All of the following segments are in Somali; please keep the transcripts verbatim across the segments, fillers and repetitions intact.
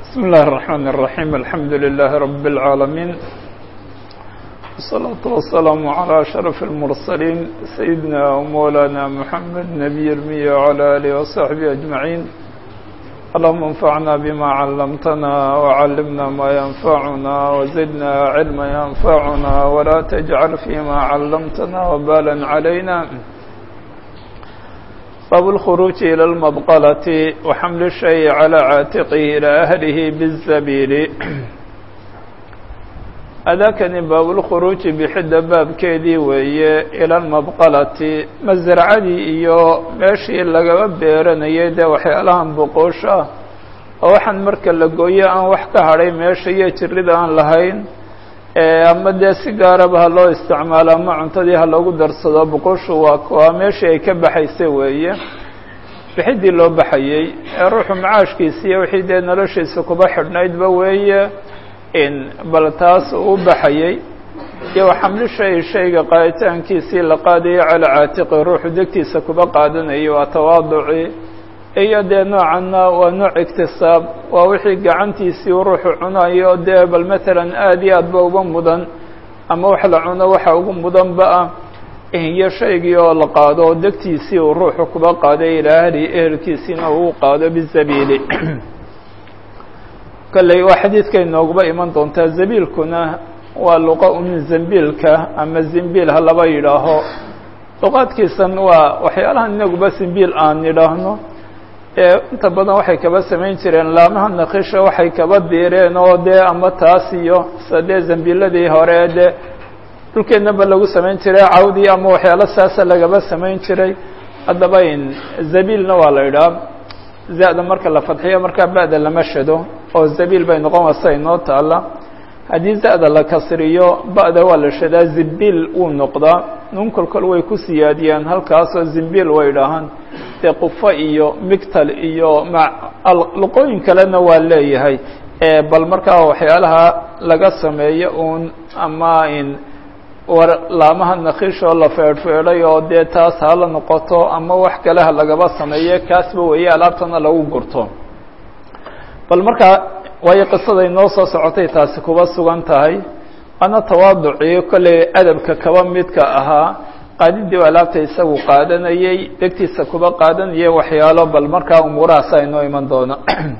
بسم الله الرحمن الرحيم الحمد لله رب العالمين والصلاة والسلام على أشرف المرسلين سيدنا ومولانا محمد نبي المية وعلى آله وصحبه أجمعين اللهم انفعنا بما علمتنا وعلمنا ما ينفعنا وزدنا علما ينفعنا ولا تجعل فيما علمتنا وبالا علينا. باب الخروج إلى المبقلة وحمل الشيء على عاتقه إلى أهله بالزبيل. هذا كان باب الخروج بحد باب كيدي وهي إلى المبقلة مزرعدي إيو ماشي لغا بيرانيا دا وحيالهم بقوشا وحن مركا لقويا أن وحكا هاري ماشي يجرد أن لهين ama dee si gaaraba ha loo isticmaalo ama cuntadii ha loogu darsado boqoshu waa waa meeshii ay ka baxaysay weeye bixidii loo baxayay ee ruuxu macaashkiisa iyo wixii dee noloshiisa kuba xidhnaydba weeye in bal taas uu baxayay iyo xamli shay shayga qaaditaankiisii la qaadayo cala caatiqi ruuxu degtiisa kuba qaadanayo waa tawaaduci iyo dee noocanna waa nooc iktisaab waa wixii gacantiisii ruuxu cunayo dee bal matalan aad iyo aad ba uga mudan ama wax la cuno waxa ugu mudan ba ah iyo shaygii oo la qaado oo degtiisii uu ruuxu kuba qaaday ilaa ahli ehelkiisiina uu qaado bizabiili kallay waa xadiidkay nooguba iman doontaa zabiilkuna waa luqa min zambiilka ama zimbiil ha laba yidhaaho luqaadkiisan waa waxyaalahan inaguba zimbiil aan yidhaahno inta badan waxay kaba samayn jireen laamaha nakhisha waxay kaba diireen oo dee ama taas iyo sadee zambiiladii hore dee dhulkeennaba lagu samayn jiray cawdii ama waxyaalo saasa lagaba samayn jiray haddaba in zabiilna waa la idhaha za-da marka la fadxiyo markaa ba-da lama shado oo zabiil bay noqon wasa inoo taala haddii za-da la kasriyo ba-da waa la shadaa zibiil wuu noqdaa nun kolkol way ku siyaadiyaan halkaasoo zimbiil way dhahaan dee qufa iyo migtal iyo luqooyin kalena waa leeyahay bal markaa waxyaalaha laga sameeyo uun ama in war laamaha nakhiishoo la feedhfeedhay oo dee taas hala noqoto ama wax kale ha lagaba sameeye kaasba weeye alaabtana lagu gurto bal markaa waayo qisaday noo soo socotay taasi kuba sugan tahay ana tawaaduciyo kolley adabka kaba midka ahaa qaadidii alaabta isagu qaadanayay degtiisa kuba qaadanayay waxyaalo bal markaa umuurahaas aynoo iman doona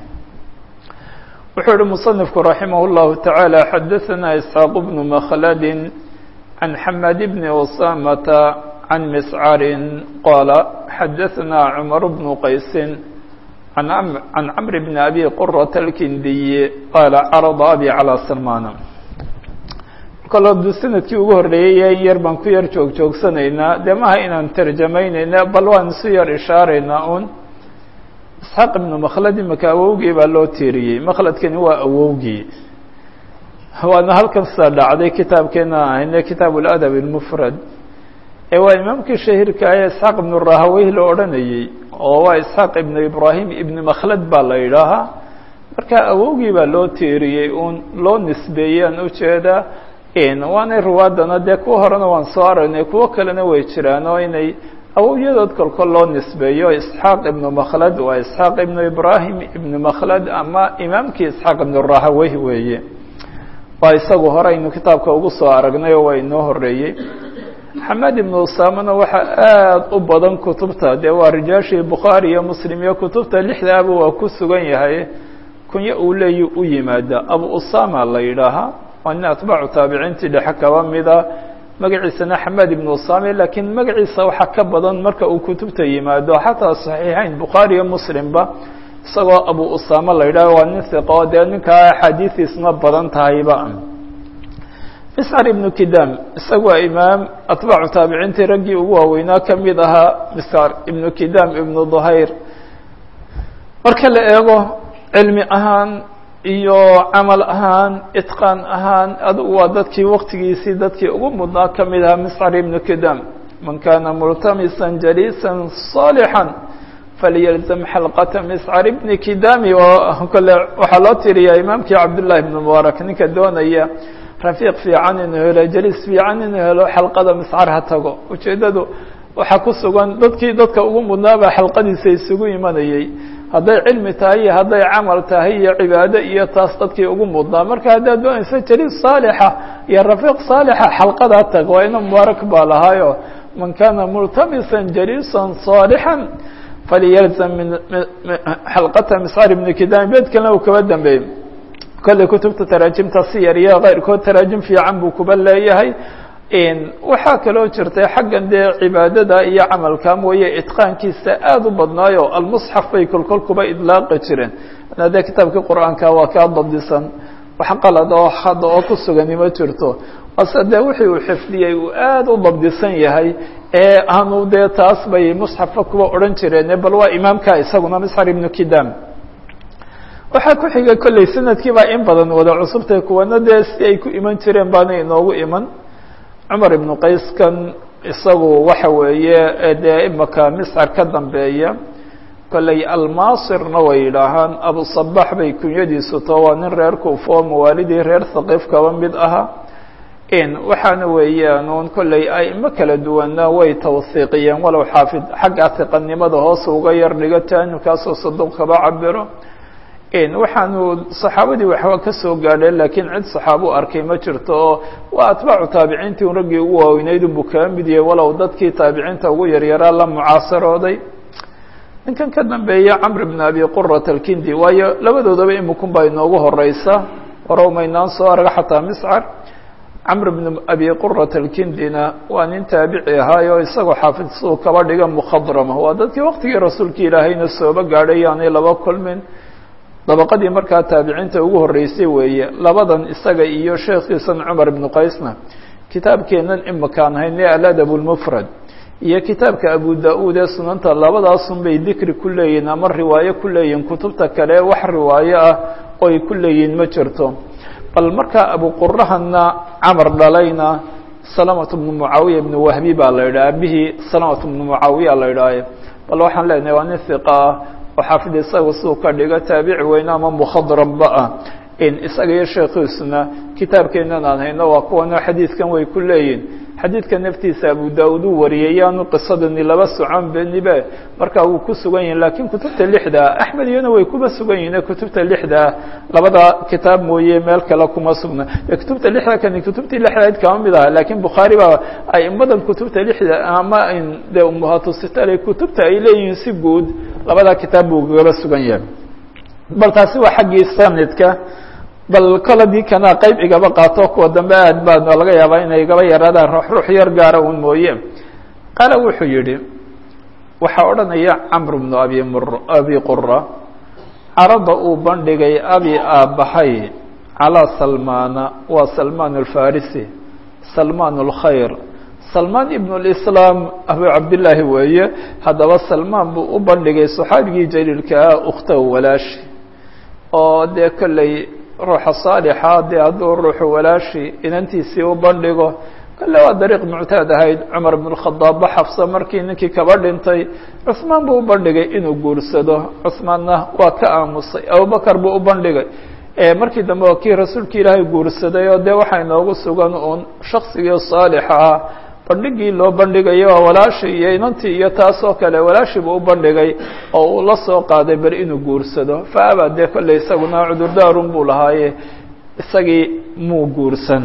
wuxuu yihi musanifku raximah اllahu taعaalى xadaثana isxaaq bnu makhladi can xamad bni usamata can miscarin qaala xadaثana cumar bnu qaysin can camr bni abi qurata alkindiyi qaala carada abi calىa salmana kaloo du sanadkii ugu horreeyey in yar baan ku yar joog joogsanaynaa dee maha inaan tarjamaynayna bal waan isu yar ishaaraynaa un isxaaq ibnu makhlad imaka awowgii baa loo tiiriyey makhladkani waa awowgii waana halkan sida dhacday kitaabkeena ahayne kitaab اladab اlmufrad ee waa imaamkii shahiirka ee isxaaq ibnu rahaweyh la odhanayey oo waa isxaaq ibnu ibrahim ibni makhlad baa la yidhaahaa marka awowgii baa loo tiiriyey un loo nisbeeyaan ujeedaa waanay ruwaadana dee kuwa horena waan soo aragnay kuwo kalena way jiraan oo inay awowyadood kolkol loo nisbeeyo isxaaq ibnu makhlad waa isxaaq ibnu ibrahim ibnu makhlad ama imaamkii isxaaq ibnu rahaweyh weeye waa isagu hore aynu kitaabka ugu soo aragnay oo waa inoo horeeyey xamad ibnu usamana waxaa aad u badan kutubta dee waa rijaashii bukhaari iyo muslim iyo kutubta lixdaaba waa ku sugan yahay kunya uu leeyi u yimaada abu usama la yidhaahaa waa nin atbaacu taabiciintii dhexe kaba mida magaciisana xamad ibnu usame laakiin magaciisa waxaa ka badan marka uu kutubta yimaado xataa saxiixeyn bukhaari iyo muslimba isagoo abu usama la yidhaha waa nin hiqo dee ninkaa axaadiistiisna badan tahayba miscar ibnu kidam isaga waa imaam atbaacu taabiciintii raggii ugu waaweynaa ka mid ahaa miscar ibnu kidam ibnu duhayr marka la eego cilmi ahaan iyo camal ahaan itqaan ahaan adugu waa dadkii waktigiisii dadkii ugu mudnaa ka mid ahaa miscar ibnu kidam man kana multamisan jaliisan صaalixan falyalzam xalqata miscar ibni kidami kole waxaa loo tiriyaa imaamkii cabdullahi ibnu mubaarak ninka doonaya rafiiq fiican inuu helo jaliis fiican inuu helo xalqada miscar ha tago ujeedadu waxaa ku sugan dadkii dadka ugu mudnaabaa xalqadiisa isugu imanayay hadday cilmi tahay iyo hadday camal tahay iyo cibaado iyo taas dadkii ugu mudnaa marka haddaad doonaysa jaliis saalixa iyo rafiiq saalixa xalqadaa tag waa ina mubaarak baa lahaayo man kana multamisan jaliisan saalixan falyalzam min xalqata miscar ibni kidam beed kalena uu kaba dambeeyey kolley kutubta taraajimta siyar iyo keyrkood taraajim fiican buu kuba leeyahay waxaa kaloo jirtay xaggan dee cibaadada iyo camalka mooye itqaankiisa aada u badnaayo almusxaf bay kolkol kuba idlaaqi jireen dee kitaabkii qur-aanka waa kaa dabdisan wax qalad oo hadda oo ku sugani ma jirto ase dee wixii uu xifdiyey uu aada u dabdisan yahay ee aanu dee taas bay musxafa kuba odhan jireen bal waa imaamka isaguna miscar ibnu kidam waxaa ku xigay kolley sanadkii baa in badan wada cusubtay kuwana dee si ay ku iman jireen baana inoogu iman cumar ibnu qayskan isagu waxa weeye dee imaka miscar ka dambeeya kolley almasirna way yidhaahaan abusabax bay kunyadiisu too waa nin reer kuufa oo mawaalidii reer thaqiif kaba mid aha waxaana weeyaan un kolley aimo kala duwana way tawhiiqiyeen walow xaafid xagga hiqanimada hoos uga yar dhigo taanikaasoo saduq kaba cabiro waxaanu saxaabadii waxba ka soo gaadheen laakiin cid saxaabo u arkay ma jirto oo waa atbaacu taabiciintii un raggii ugu waaweyneyd unbuu kaga mid yahay walow dadkii taabiciinta ugu yaryaraa la mucaasarooday ninkan ka dambeeya camr bn abi qurat alkindi waayo labadoodaba imikun baa inoogu horeysa horow maynaan soo arga xataa miscar camr bn abi qurat alkindina waa nin taabici ahaayo isagoo xaafid suu kaba dhiga mukhadrama waa dadkii waqtigii rasuulka ilaahayna sooba gaadhay aanay laba kulmin dabaqadii markaa taabiciinta ugu horeysay weeye labadan isaga iyo sheekhiisan cumar ibnu qaysna kitaabkeenan imakaan hayne aladab lmufrad iyo kitaabka abu da-uud ee sunanta labadaasun bay dikri ku leeyihin ama riwaayo ku leeyihin kutubta kale wax riwaayo ah oo ay ku leeyihin ma jirto bal markaa abuqurahana camar dhalayna salamatu bnu mucaawiya ibnu wahbi baa la yidhaha abihii salamatu bnu mucaawiya la yidhaaha bal waxaan leenahay waa nin hiqa ah oo xaafid isaga siduu ka dhigo taabici weyne ama mukhadraba ah in isaga iyo sheekhiisuna kitaabkeenan aan hayno waa kuwana xadiidkan way ku leeyihin xadiidka naftiisa abu da-uud uu wariyay yaanu qisadani laba socon benibe markaa wuu ku sugan yihin lakiin kutubta lixda axmed iyana way kuba sugan yihin kutubta lixda labada kitaab mooye meel kale kuma sugna kutubta lixda kani kutubtii lixdayd kama mid aha lakiin bukhaari baa aimadan kutubta lixda ama de umuhatusitale kutubta ay leeyihiin si guud labada kitaab buu kaba sugan yahay bal taasi waa xaggii sanadka bal koladii kana qayb igaba qaato kuwa dambe aad baa laga yaabaa inay igaba yaraadaan ruux ruux yar gaara un mooye qaala wuxuu yihi waxaa odhanaya camr bnu abi mr abi qura carada uu bandhigay abi aabbahay calaa salmaana waa salmaan alfarisi salmaan اlkhayr salmaan ibn اlislaam abu cabdillaahi weeye haddaba salmaan buu u bandhigay saxaabigii jaliilka ah ukhtahu walaashi oo dee kolley ruuxa saalixa dee hadduu ruuxu walaashi inantiisii u bandhigo kale waa dariiq muctaad ahayd cumar bn khadaabba xafsa markii ninkii kaba dhintay cusmaan buu u bandhigay inuu guursado cusmaanna waa ka aamusay abubakar buu u bandhigay markii dambe waa kii rasuulka ilaahay guursaday oo dee waxaa inoogu sugan uun shaksigii saalixa ah bandhigii loo bandhigaya waa walaashi iyo inantii iyo taas oo kale walaashi buu u bandhigay oo uu la soo qaaday bal inuu guursado fa abaa dee kolley isaguna cudurdaarun buu lahaaye isagii muu guursan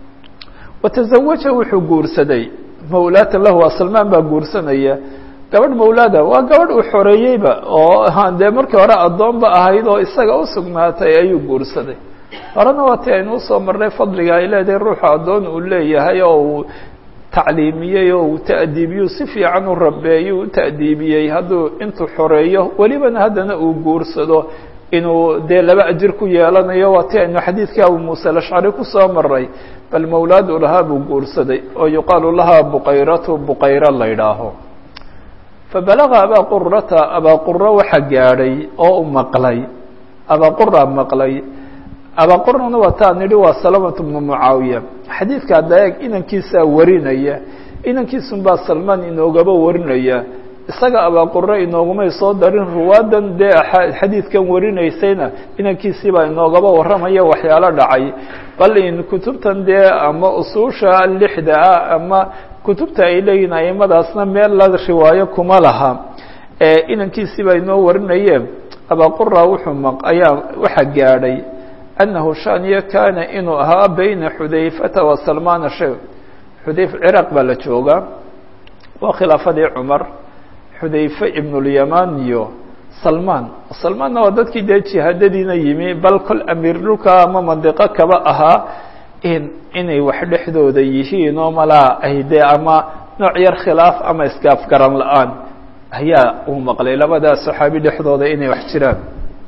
watazawaja wuxuu guursaday mawlaatan lahu waa salmaan baa guursanaya gabadh mawlaada waa gabadh uu xoreeyeyba oo dee markii hore addoonba ahayd oo isaga u sugnaatay ayuu guursaday horena waa ti aynu usoo marnay fadliga ay leedahay ruuxu addoon uu leeyahay oo uu tacliimiyey oo uu ta'diibiyuu si fiican u rabeeyuu u ta'diibiyey hadduu intuu xoreeyo welibana haddana uu guursado inuu dee laba ajir ku yeelanayo waa ti aynu xadiidkii abu muuse alashcari kusoo maray bal mawlaadu lahaa buu guursaday oo yuqaalu lahaa buqayratu buqayra la ydhaaho fabalaga abaa qurata abaa qura waxa gaadhay oo u maqlay abaa qura maqlay abaa qurana waa taa nidhi waa salamatu bnu mucaawiya xadiidka hadda eeg inankiisaa warinaya inankiisun baa salmaan inoogaba warinaya isaga abaa qura inoogumay soo darin ruwaadan dee xadiidkan warinaysayna inankiisii baa inoogaba warramaya waxyaalo dhacay bal in kutubtan dee ama usuusha lixda ah ama kutubta ay leeyihin aimadaasna meel la riwaayo kuma laha inankiisii baa inoo warinaye abaa qura wuxuu maq ayaa waxa gaadhay annahu shaniya kaana inuu ahaa bayna xudayfata wa salmaana shay xudayf ciraaq baa la joogaa waa khilaafadii cumar xudayfe ibnulyamaan iyo salmaan salmaanna waa dadkii dee jihaadadiina yimi bal kol amiir dhulka ama mandiqo kaba ahaa in inay wax dhexdooda yihiin oo malaa ay dee ama nooc yar khilaaf ama iskaafgaran la-aan ayaa uu maqlay labadaas saxaabi dhexdooda inay wax jiraan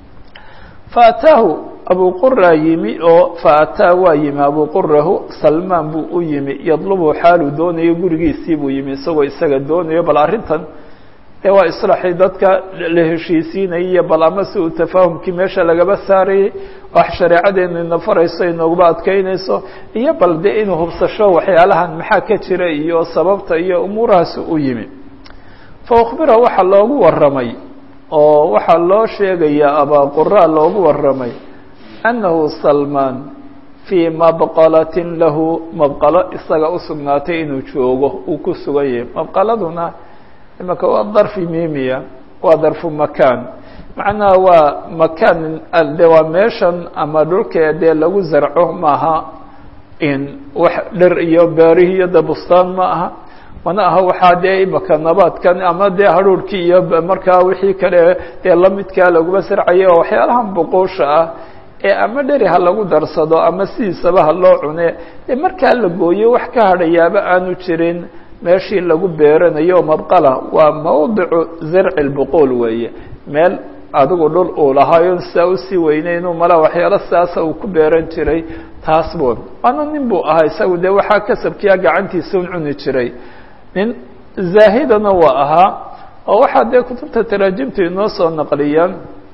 faataahu abu qura yimi oo faataa waa yimi abu qurahu salmaan buu u yimi yadlubu xaaluu doonayo gurigiisii buu yimi isagoo isaga doonayo bal arrintan dee waa islaaxii dadka la heshiisiinayay bal ama si uu tafaahumkii meesha lagaba saarayay wax shareecadeenu ina farayso inooguba adkeynayso iyo bal dee inuu hubsasho waxyaalahan maxaa ka jira iyo sababta iyo umuurahaas u yimi fa ukhbira waxaa loogu warramay oo waxaa loo sheegayaa abaa qura loogu warramay annahu salmaan fii mabqalatin lahu mabqalo isaga u sugnaatay inuu joogo uu ku sugan yahay mabqaladuna imaka waa darfi mimiya waa darfu makaan macnaha waa makaan de waa meeshan ama dhulkee dee lagu zarco maaha in wax dhir iyo beerihi iyo de bustaan ma aha mana aha waxaa dee imaka nabaadkan ama dee hadhuurhkii iyo markaa wixii kale dee lamidkaa laguma sarcayo oo waxyaalahan boqoosha ah ee ama dheri ha lagu darsado ama sidiisaba ha loo cune dee markaa la gooyo wax ka hadhayaaba aanu jirin meeshii lagu beeranayo mabqala waa mawdicu zarci lbuquul weeye meel adigu dhul uu lahaayo saa usii weyneynu mala waxyaalo sidaasa uu ku beeran jiray taas buu waana nin buu ahaa isagu dee waxaa kasabkiya gacantiisa un cuni jiray nin zaahidana waa ahaa oo waxaa dee kutubta taraajimta inoo soo naqliyaan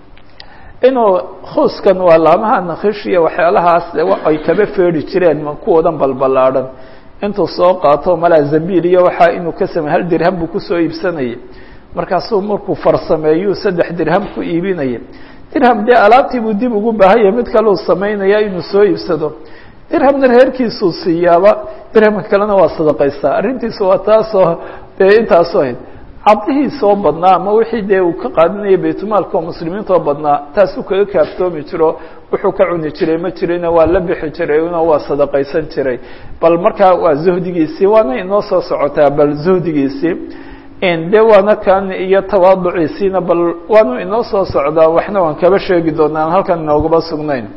inuu khuuskan waa laamaha nakhishiya waxyaalahaas ay kaba feedhi jireen kuwoodan balballaadhan intuu soo qaato malaa zambiil iyo waxaa inuu ka samey hal dirham buu kusoo iibsanayay markaasuu markuu farsameeyuu saddex dirham ku iibinaya dirham dee alaabtii buu dib ugu baahanya mid kale uu samaynaya inuu soo iibsado dirhamna reerkiisuu siiyaaba dirhamka kalena waa sadaqaysaa arrintiisu waa taasoo dee intaasoo ahayd cabdihii soo badnaa ama wixii dee uu ka qaadanayay baytulmaalka oo muslimiintoo badnaa taasuu kaga kaaftoomi jiro wuxuu ka cuni jiray ma jirina waa la bixi jiray una waa sadaqaysan jiray bal markaa waa zuhdigiisii waana inoo soo socotaa bal zuhdigiisii de waana kan iyo tawaaduciisiina bal waanu inoo soo socdaa waxna waan kaba sheegi doonaa aan halkan inoogaba sugnayn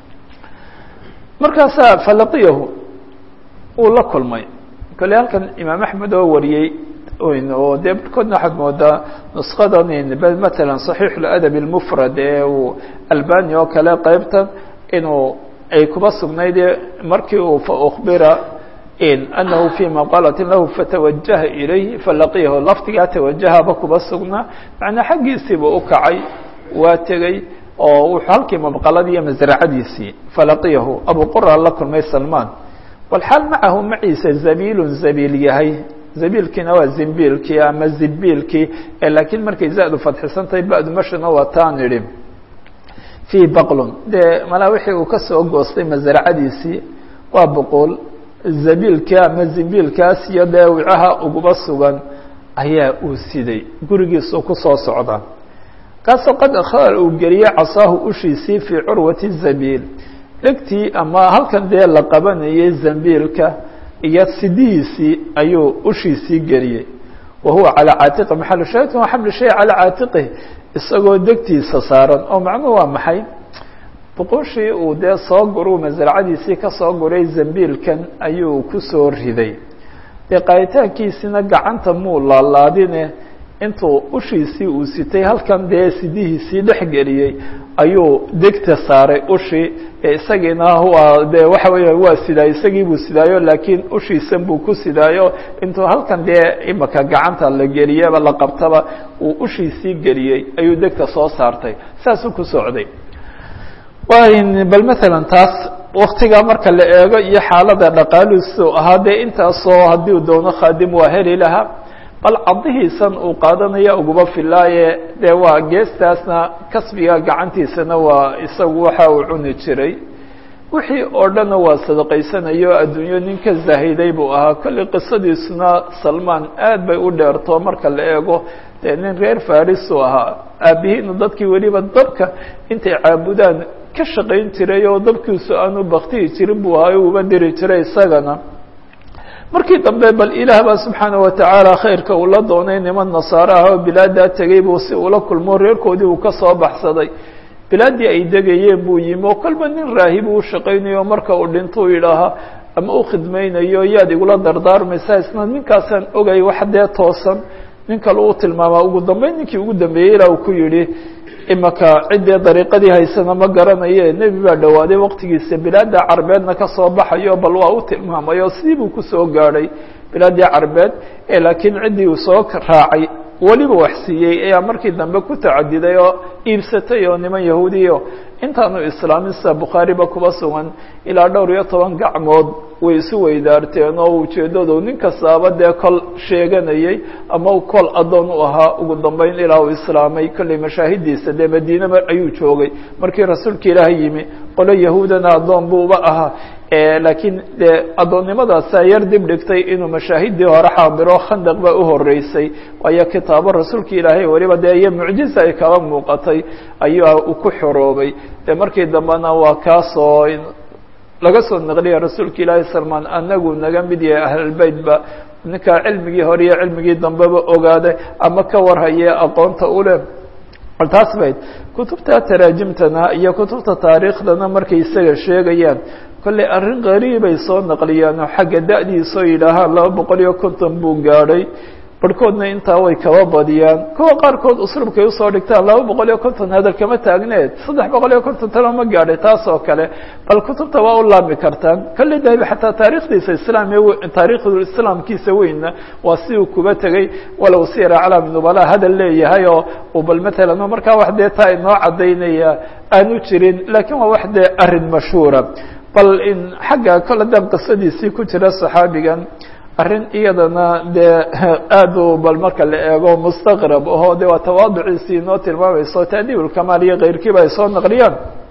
markaasaa falaqiyahu uu la kulmay kale halkan imaam axmed oo wariyey oo dee barkoodna waxaad moodaa nuskadan matalan صaxiix اladab اlmufrad ee uu albani oo kale qeybtan inuu ay kuba sugnayd markii uu faukbira anahu fii maqalatin lahu fatawajaha ilayhi falaqiyahu laftigaa tawajahaba kuba sugnaa macnaa xaggiisiiba u kacay waa tegey oo wuxuu halkii mabqaladii iyo masracadiisii falaqiyahu abu qura la kulmay salmaan walxaal macahu maciisa zabiilun zabiil yahay zabiilkiina waa zimbiilkii ama zibiilkii laakiin markay zaadu fadxisantahay ba'du mashana waa taan idhi fii baqlun dee malaa wixii uu kasoo goostay masracadiisii waa boqol zabiilka ama zimbiilkaas iyo dee wicaha uguba sugan ayaa uu siday gurigiisu kusoo socda kaasoo qad akhar uu geliyey casaahu ushiisii fii curwati zabiil dhegtii ama halkan dee la qabanayay zambiilka iyo sidihiisii ayuu ushiisii geliyey wa huwa calaa caatiqi maxalu shaahidkan waa xamli shay calaa caatiqih isagoo degtiisa saaran oo macnuhu waa maxay boqoshii uu dee soo guruu masracadiisii ka soo guray zambiilkan ayuu kusoo riday dee qaaditaankiisina gacanta muu laalaadine intuu ushiisii uu sitay halkan dee sidihiisii dhex geliyey ayuu degta saaray ushii isagiina waa dee waxa weya waa sidaay isagii buu sidaayo laakiin ushiisan buu ku sidaayo intuu halkan dee imaka gacanta la geliyeba la qabtaba uu ushiisii geliyey ayuu degta soo saartay saasuu ku socday bal matalan taas waktigaa marka la eego iyo xaalada dhaqaalihiisu ahaa dee intaasoo haddii uu doono khaadim waa heli lahaa bal cadihiisan uu qaadanaya uguba filaaye dee waa geestaasna kasbiga gacantiisana waa isagu waxa uu cuni jiray wixii oo dhanna waa sadaqaysanayo adduunyo nin ka zaahiday buu ahaa kolley qisadiisuna salmaan aad bay u dheerto marka la eego dee nin reer faris uu ahaa aabihiina dadkii weliba dabka intay caabudaan ka shaqayn jiray oo dabkiisu aanu baktiyi jirin buu ahay uba diri jiray isagana markii dambe bal ilaah baa subxaana watacaala khayrka uu la doonay niman nasaare ah oo bilaadaa tegey buu si ula kulmo reerkoodii uu ka soo baxsaday bilaaddii ay degayeen buu yimi oo kolba nin raahib uu shaqaynayo marka uu dhintou yidhaahaa ama u khidmaynayo yaad igula dardaarmaysaa isna ninkaasaan ogay wax dee toosan nin kale uu tilmaamaa ugu dambeyn ninkii ugu dambeeyey ilaa uu ku yidhi imaka ciddee dariiqadii haysana ma garanaye nebi baa dhowaaday waqtigiisa bilaadda carbeedna ka soo baxayo bal waa u tilmaamayo sidii buu kusoo gaadhay bilaaddii carbeed ee laakiin ciddii uu soo raacay weliba wax siiyey ayaa markii dambe ku tacadiday oo iibsatay oo niman yahuudiyo intaanu islaamin sida bukhaariba kuba sugan ilaa dhowr iyo toban gacmood way isu weydaarteen oo ujeeddadu nin kastaaba dee kol sheeganayey ama kol addoon u ahaa ugu dambeyn ilaa uu islaamay kollay mashaahidiisa dee madiinaba ayuu joogay markii rasuulka ilaahay yimi qolo yahuudana addoon buuba ahaa laakiin dee addoonnimadaasa yar dib dhigtay inuu mashaahidii hore xaadiro khandaq baa u horeysay waayo kitaabo rasuulka ilaahay weliba dee iyo mucjiza ay kaba muuqatay ayaa uu ku xoroobay dee markii dambena waa kaasoo laga soo naqliya rasuulka ilaahay salmaan anagu naga mid yahay ahlulbeyt ba ninkaa cilmigii hore iyo cilmigii dambeba ogaaday ama ka warhaye aqoonta uleh bal taas bayd kutubta taraajimtana iyo kutubta taariikhdana markay isaga sheegayaan kolley arrin qariibay soo naqliyaan oo xagga da'diisoo yidhaahaan laba boqol iyo konton buu gaadhay barhkoodna intaa way kaba badiyaan kuwa qaarkood usluubkay usoo dhigtaan laba boqol iyo konton hadal kama taagneed saddex boqol iyo konton tano ma gaadhay taas oo kale bal kutubta waa u laami kartaan kolley dahib xataa taariikhdiisa islaam taariikhdu islaamkiisa weynna waa si uu kuba tegey walow sira calaam nubala hadal leeyahay oo uu bal matalan markaa wax dee taa inoo cadaynaya aanu jirin laakiin waa wax dee arrin mashhuura bal in xagga kol haddaan qisadiisii ku jira saxaabigan arrin iyadana dee aad u bal marka la eego mustaqrab aho de waa tawaaduciisii inoo tilmaamayso taadiib ulkamaal iyo keyrkiiba ay soo naqliyaan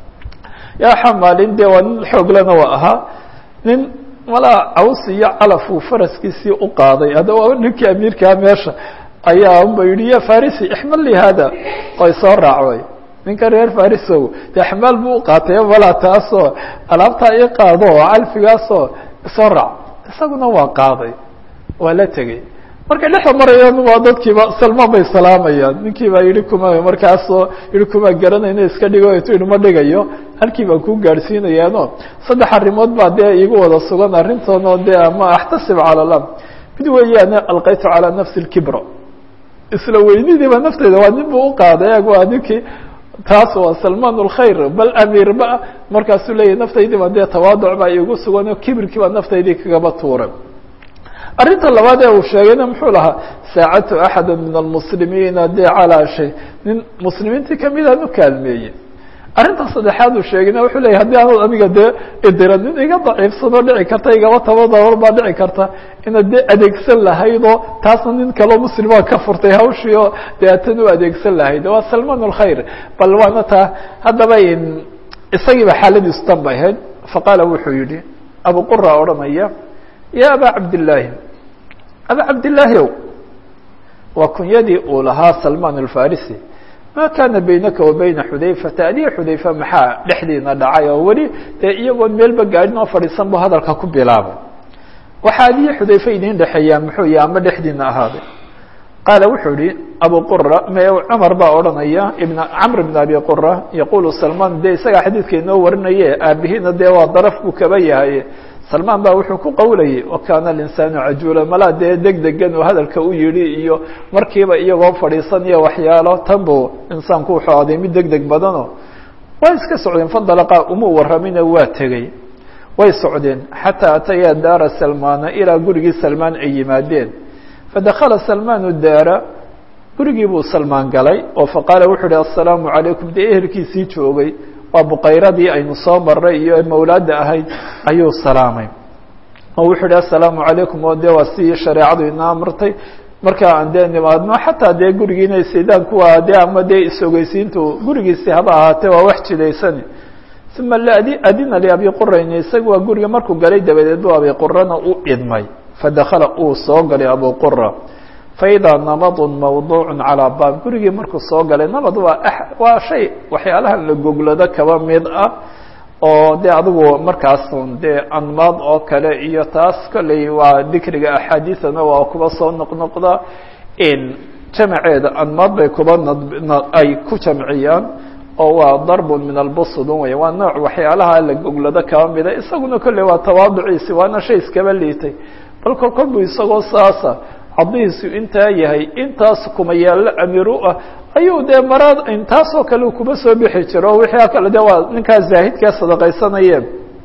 yaa xamaalin dee waa nin xooglana waa ahaa nin malaa caws iyo calaf uu faraskiisii u qaaday haddaba waa ninkii amiirkaa meesha ayaa unba yidhi ya farisi ixmal li hada oy soo raacday ninka reer farisow dee xamaal buu uqaatay malaa taasoo alaabtaa ii qaado oo calfigaasoo soo raac isaguna waa qaaday waa la tegey markay dhexda marayaan waa dadkiiba salmaan bay salaamayaan ninkii baa yihi kuma markaasoo yihi kuma garanayna iska dhigo tu inuma dhigayo halkii baan ku gaadhsiinayaano saddex arrimood baa dee iigu wada sugan arrintoonoo dee ama axtasib cala lam mid weeyaane alqaytu calaa nafsi lkibra isla weynidiiba nafteyda waa nin buu uqaaday ag waa ninkii taas waa salmaan اlkhayr bal amiirba markaasuu leeyahy naftaydii baa dee tawaaduc baa iigu sugan oo kibirkii baa naftaydii kagaba tuuray arrinta labaad ee uu sheegayna muxuu lahaa saacadtu axada min almuslimiina dee calaa shay nin muslimiintii kamidaan u kaalmeeyey arrinta saddexaad uu sheegayna wuxuu leeyahy haddii aanu aniga dee idira nin iga daciifsanoo dhici karta igaba tabadoor baa dhici karta inaad dee adeegsan lahaydoo taasna nin kaloo muslimaa ka furtay hawshii oo dee atan u adeegsan lahayd waa salmaan اlkhayr bal waana taa haddaba isagiiba xaaladiisu tan bay ahayd faqaala wuxuu yihi abu qura odhanaya ya aba cabdillaahi aba cabdillaahi ow waa kunyadii uu lahaa salmaan alfarisi ma kana baynaka wa bayna xudayfata adiga xudayfa maxaa dhexdiina dhacay oo weli dee iyagoon meelba gaadhin oo fadhiisan bu hadalka ku bilaabay waxaa adiga xudayfa idin dhexeeyaa muxuu yahay ama dhexdiina ahaaday qaala wuxuu yihi abu qura me cumar baa odhanaya ibn camr ibn abi qura yaqulu salmaan dee isagaa xadiidka inoo warinaye aabihiina dee waa daraf buu kaba yahay salmaan baa wuxuu ku qawlayay wakana alinsaanu cajuula malaa dee deg degan oo hadalka u yihi iyo markiiba iyagoo fadhiisanayo waxyaalo tan buu insaanku wuxuu aaday mid deg deg badano way iska socdeen fadalaqa uma warramina waa tegey way socdeen xataa ataya daara salmaana ilaa gurigii salmaan ay yimaadeen fadakala salmaanu daara gurigii buu salmaan galay oo faqaala wuxuu ihi assalaamu calaykum dee ehelkiisii joogay waa buqayradii aynu soo maray iyo mawlaada ahayd ayuu salaamay oo wuxuu ihi assalaamu calaykum oo dee waa si shareecadu ina amartay marka aan dee nimaadno xataa dee gurigiina saydaan kuwa dee ama dee is-ogeysiintu gurigiisi haba ahaatee waa wax jidaysani uma adina liabi qurayni isaga waa guriga markuu galay dabadeed bu abi qurana u idmay fadakala uu soo galay abu qura faidaa nabadun mawduucun calaa baab gurigii markuu soo galay nabad waa waa shay waxyaalaha la goglado kaba mid ah oo dee adigu markaasun dee anmaad oo kale iyo taas kolley waa dikriga axaadiidana waa kuba soo noqnoqda in jamaceeda anmaad bay kuba ay ku jamciyaan oo waa darbun min albusudun wey waa nooc waxyaalaha la goglado kaba mida isaguna kolley waa tawaaduciisi waana shay iskaba liitay bal kol kol buu isagoo saasa caddihiisu intaa yahay intaas kuma yaallo amiir u ah ayuu dee maraad intaasoo kale kuba soo bixi jiro wixii kale de waa ninkaa zaahidkaa sadaqaysanayeen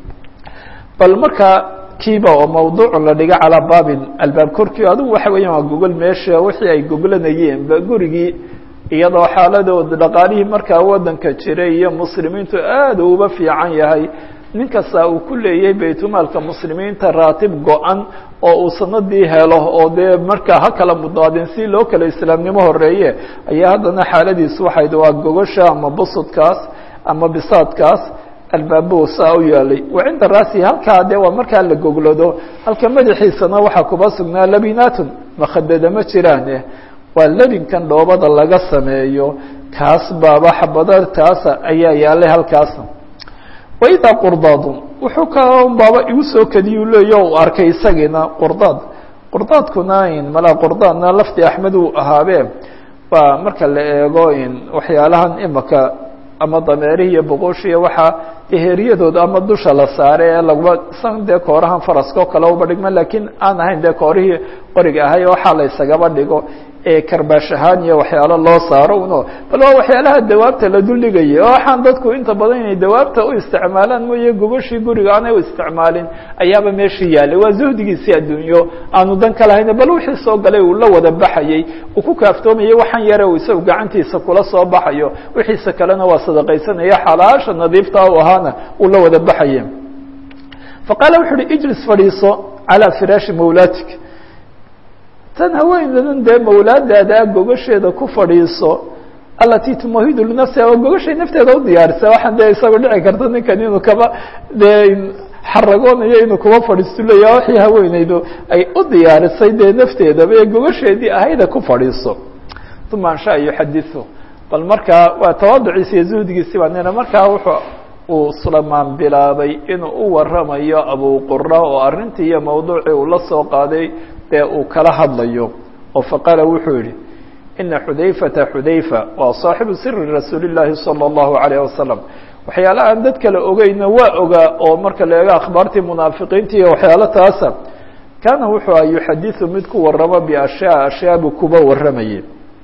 bal markaa kiiba oo mawduucun la dhiga calaa baabin albaab korkii adigu waxa weeyaan waa gogol meesha wixii ay goglanayeen ba gurigii iyadoo xaaladooda dhaqaalihii markaa waddanka jiray iyo muslimiintu aada uba fiican yahay nin kasta uu ku leeyahay baytulmaalka muslimiinta raatib go-an oo uu sanadii helo oo dee markaa ha kala mudaadin si loo kala islaamnimo horeeye ayaa haddana xaaladiisu waxayd waa gogosha ama busudkaas ama bisaadkaas albaabo saa u yaalay wa cinda raasi halkaa dee waa markaa la goglado halka madaxiisana waxaa kuba sugnaa labinaatun makhadada ma jiraane waa labinkan dhoobada laga sameeyo kaas baaba xabadataasa ayaa yaalay halkaasna waidaa qurdaadun wuxuu ka baaba igu soo kadiyuu leeyo u arkay isagiina qurdaad qurdaadkuna in malaa qurdaadna lafdi axmed uu ahaabee waa marka la eego in waxyaalahan imaka ama dameerihi iyo boqoshiya waxaa deheeriyadooda ama dusha la saare ee laguma san dee koorahan faraska oo kale uba dhigma laakiin aan ahayn dee koorihii qoriga ahay waxaa la isagaba dhigo ee karbaash ahaan iyo waxyaalo loo saaro uno bal waa waxyaalaha dawaabta la duldhigaya oo waxaan dadku inta badan inay dawaabta u isticmaalaan mooye gogashii guriga aanay u isticmaalin ayaaba meeshii yaalay waa zuhdigiisii adduunyo aanu dan ka lahayn bal wixii soo galay uu la wada baxayay uu ku kaaftoomayay waxaan yare uu isagu gacantiisa kula soo baxayo wixiisa kalena waa sadaqaysanaya xalaasha nadiifta u ahaana uu la wada baxaye faqaala wuxu uhi ijlis fadhiiso calaa firaashi mawlaatik tan haweenadan dee mawlaadaada gogasheeda ku fadhiiso alatii tumahidu linafsiha oo gogashay nafteeda u diyaarisa waxaan dee isaga dhici karta ninkan inuu kaba dee xaragoonayo inuu kuba fadhiisto leeya waxii haweenaydu ay u diyaarisay dee nafteedaba ee gogasheedii ahayda ku fadhiiso uma anshaa yuxadiu bal markaa waa tawaaduciisi iyo zuhdigiisi baa nina markaa wuxuu uu sulamaan bilaabay inuu u waramayo abuqura oo arrintii iyo mawduucii uu la soo qaaday dee uu kala hadlayo oo faqaala wuxuu yihi ina xudayfata xudayfa waa saaxibu siri rasuuli llaahi salى اllahu alayh wasalam waxyaala aan dad kale ogeyna waa ogaa oo marka la eego akhbaartii munaafiqiinta iyo waxyaalo taasa kaana wuxuu a yuxadiثu mid ku waramo biashyaa ashyaabu kuba waramayay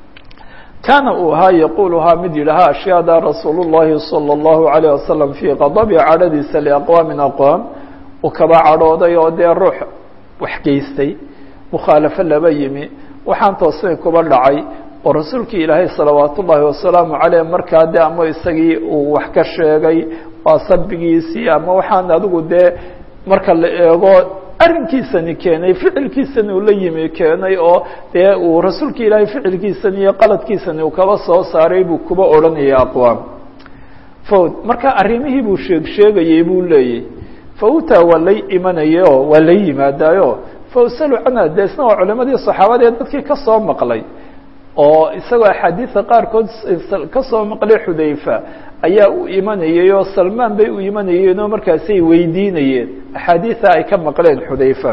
kaana uu ahaa yaquuluhaa mid yidhaha ashyaada rasuul llahi salى اllahu alayh wasalam fii qadabi cadhadiisa liaqwaamin aqwaam uu kaba cadhooday oo dee ruux wax geystay mukhaalafo laba yimi waxaan toosnay kuba dhacay oo rasuulkii ilaahay salawaat ullaahi wasalaamu caleyh markaa de ama isagii uu wax ka sheegay waa sabigiisii ama waxaan adigu dee marka la eego arrinkiisani keenay ficilkiisani uu la yimi keenay oo dee uu rasuulka ilaahay ficilkiisani iyo qaladkiisani uu kaba soo saaray buu kuba odhanayay aqwaam fawd marka arrimihii buu sheeg sheegayey buu leeyay fawtaa waa lay imanaya oo waa lay yimaadaayo fawsalu canha de isna waa culimadii saxaabada ee dadkii ka soo maqlay oo isagoo axaadiida qaarkood ka soo maqlay xudayfa ayaa u imanayay oo salmaan bay u imanayeen oo markaasay weydiinayeen axaadiida ay ka maqleen xudayfa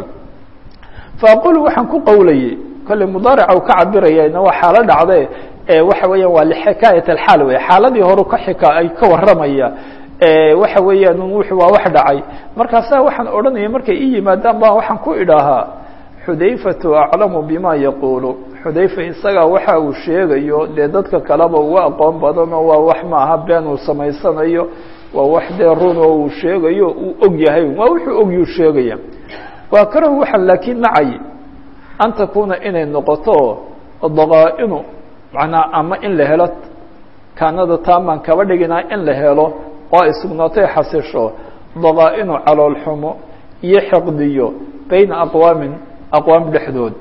faaqulu waxaan ku qowlayay kolley mudaarica uu ka cabirayana waa xaalo dhacde waxa weeyaan waa lixikaayat alxaal wey xaaladii horu ka xika ay ka waramaya waxa weeyaan wuxuu waa wax dhacay markaasaa waxaan odhanaya markay ii yimaadaan ba waxaan ku idhaahaa xudayfatu aclamu bima yaquulu xudayfa isagaa waxa uu sheegayo dee dadka kaleba uga aqoon badanoo waa wax maaha been uu samaysanayo waa wax dee run oo uu sheegayo uu og yahay waa wuxuu ogyuu sheegaya waa karahu waxa laakiin nacay an takuuna inay noqoto daqaa-inu macnaa ama in la helo kaanada taamaan kaba dhiginaa in la helo oo ay sugnaatay xasisho daqaa-inu calool xumo iyo xiqdiyo bayna aqwaamin aqwaam dhexdood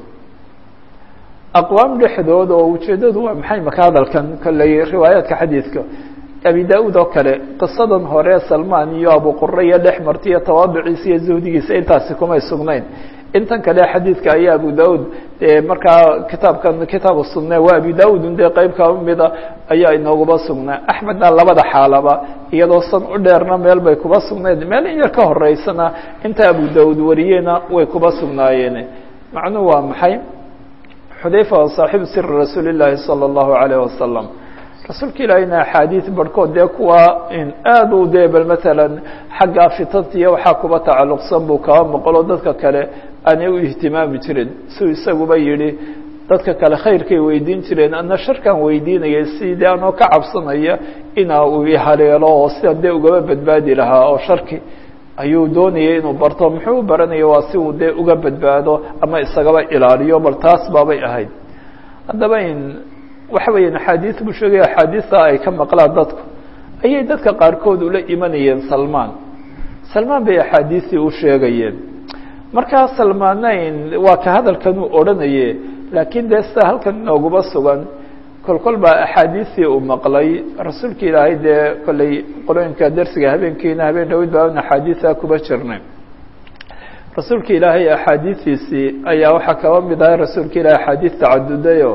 aqwaam dhexdood oo ujeeddadu waa maxay maka hadalkan kolley riwaayaadka xadiidka abi da-uud oo kale qisadan hore salmaan iyo abuqura iyo dhex marti iyo tawaaduciisa iyo zuhdigiisa intaasi kumay sugnayn intan kale xadiidka ayaa abu daud dee markaa kitaabkan kitaabu sunne waa abu daud dee qeyb ka mida ayaa inooguba sugnaa axmedna labada xaalaba iyadoo san u dheerna meel bay kuba sugnayd meel in yar ka horeysana inta abu daud wariyena way kuba sugnaayeen macnuhu waa maxay xudayfa waa saaxibu siri rasuuli llaahi salى اllahu alayh wasalam rasuulka ilaahina axaadiid barhkood dee kuwa aada u dee bal matalan xagga fitantiya waxaa kuba tacalluqsan buu kaba maqlo dadka kale aanay u ihtimaami jirin siuu isaguba yidhi dadka kale khayrkay weydiin jireen ana sharkan weydiinaya sidii anoo ka cabsanaya inaa uu ihaleelo oo sidan dee ugaba badbaadi lahaa oo sharki ayuu doonayay inuu barto muxuu u baranaya waa si uu dee uga badbaado ama isagaba ilaaliyo bal taas baabay ahayd haddaba in waxa weeyaan axaadiis buu sheegaya axaadiista ay ka maqlaan dadku ayay dadka qaarkood ula imanayeen salmaan salmaan bay axaadiistii u sheegayeen markaa salmaanayn waa ka hadalkan uu odhanaye laakiin dee sida halkan inooguma sugan kol kol baa axaadiistii uu maqlay rasuulka ilaahay dee kolley qolooyinka darsiga habeenkiina habeen dhawid baan axaadiisa kuba jirnay rasuulka ilaahay axaadiistiisii ayaa waxaa kaba mid ahay rasuulka ilahay axaadiis tacadudayo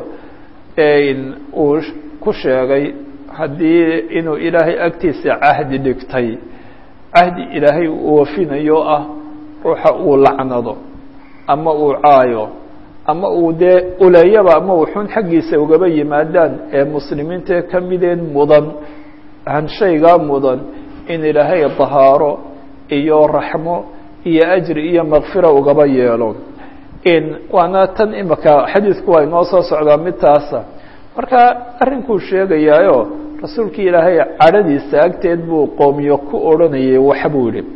uu ku sheegay haddii inuu ilaahay agtiisa cahdi dhigtay cahdi ilaahay uu wafinayo ah ruuxa uu lacnado ama uu caayo ama uu dee uleeyaba ama wuxuun xaggiisa ugaba yimaadaan ee muslimiinta ka mideen mudan aan shaygaa mudan in ilaahay dahaaro iyo raxmo iyo ajri iyo makfira ugaba yeelo in waana tan imaka xadiidku waa inoo soo socdaa midtaasa marka arrinkuu sheegayaayo rasuulkii ilaahay cadhadiisa agteed buu qoomiyo ku odhanayay waxa buu yihi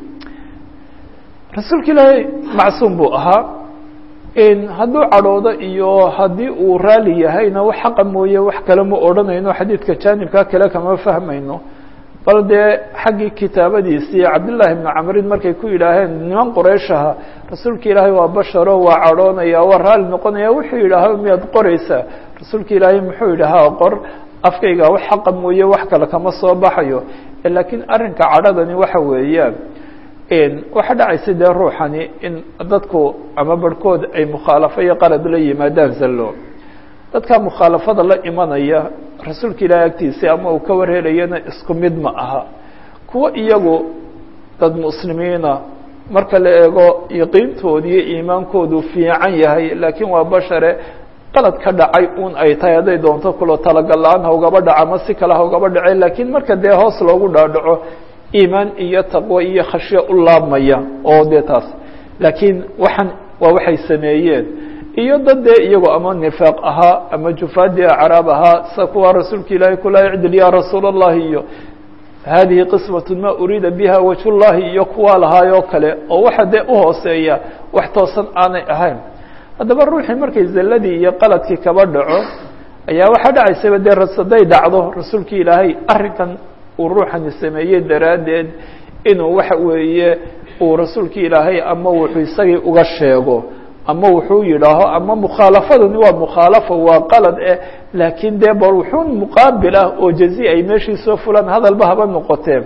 rasuulka ilaahay macsuum buu ahaa in hadduu cadhoodo iyo haddii uu raali yahayna wax xaqa mooye wax kale ma odhanayno xadiidka jaanibkaa kale kama fahmayno bal dee xaggii kitaabadiisii cabdillaahi bnu camrin markay ku yidhaaheen niman qurayshaha rasuulka ilaahay waa basharo waa cadhoonaya waa raali noqonaya wuxuu yidhaaha miyaad qoraysaa rasuulka ilaahay muxuu yidhaha qor afkayga wax xaqa mooye wax kale kama soo baxayo laakiin arrinka cadhadani waxa weeyaan waxaa dhacaysa dee ruuxani in dadku ama barhkood ay mukhaalafo iyo qalad la yimaadaan zallo dadka mukhaalafada la imanaya rasuulka ilaahay agtiisa ama uu ka warhelayana isku mid ma aha kuwa iyagu dad muslimiina marka la eego yaqiintooda iyo iimaankoodu fiican yahay laakiin waa bashare qalad ka dhacay un ay tahay hadday doonto kulo talagal la-aan ha ugaba dhaca ama si kale ha ugaba dhacay laakiin marka dee hoos loogu dhaadhaco iimaan iyo taqwo iyo khashyo u laabmaya oo dee taas laakiin waxaan waa waxay sameeyeen iyo dad dee iyagoo ama nifaaq ahaa ama jufaadii acraab ahaa sa kuwa rasuulka ilaahay kulaa icdil ya rasuul allahi iyo hadihi qismat ma uriida biha wajh llahi iyo kuwaa lahaayoo kale oo waxa dee uhooseeya wax toosan aanay ahayn haddaba ruuxii markay zalladii iyo qaladkii kaba dhaco ayaa waxaa dhacaysaba dee hadday dhacdo rasuulka ilaahay arrinkan uu ruuxani sameeyey daraaddeed inuu waxa weeye uu rasuulka ilaahay ama wuxuu isagii uga sheego ama wuxuu yidhaaho ama mukhaalafadani waa mukhaalafo waa qalad eh laakiin dee bal wuxuun muqaabil ah oo jazi ay meeshii soo fulaan hadalba haba noqotee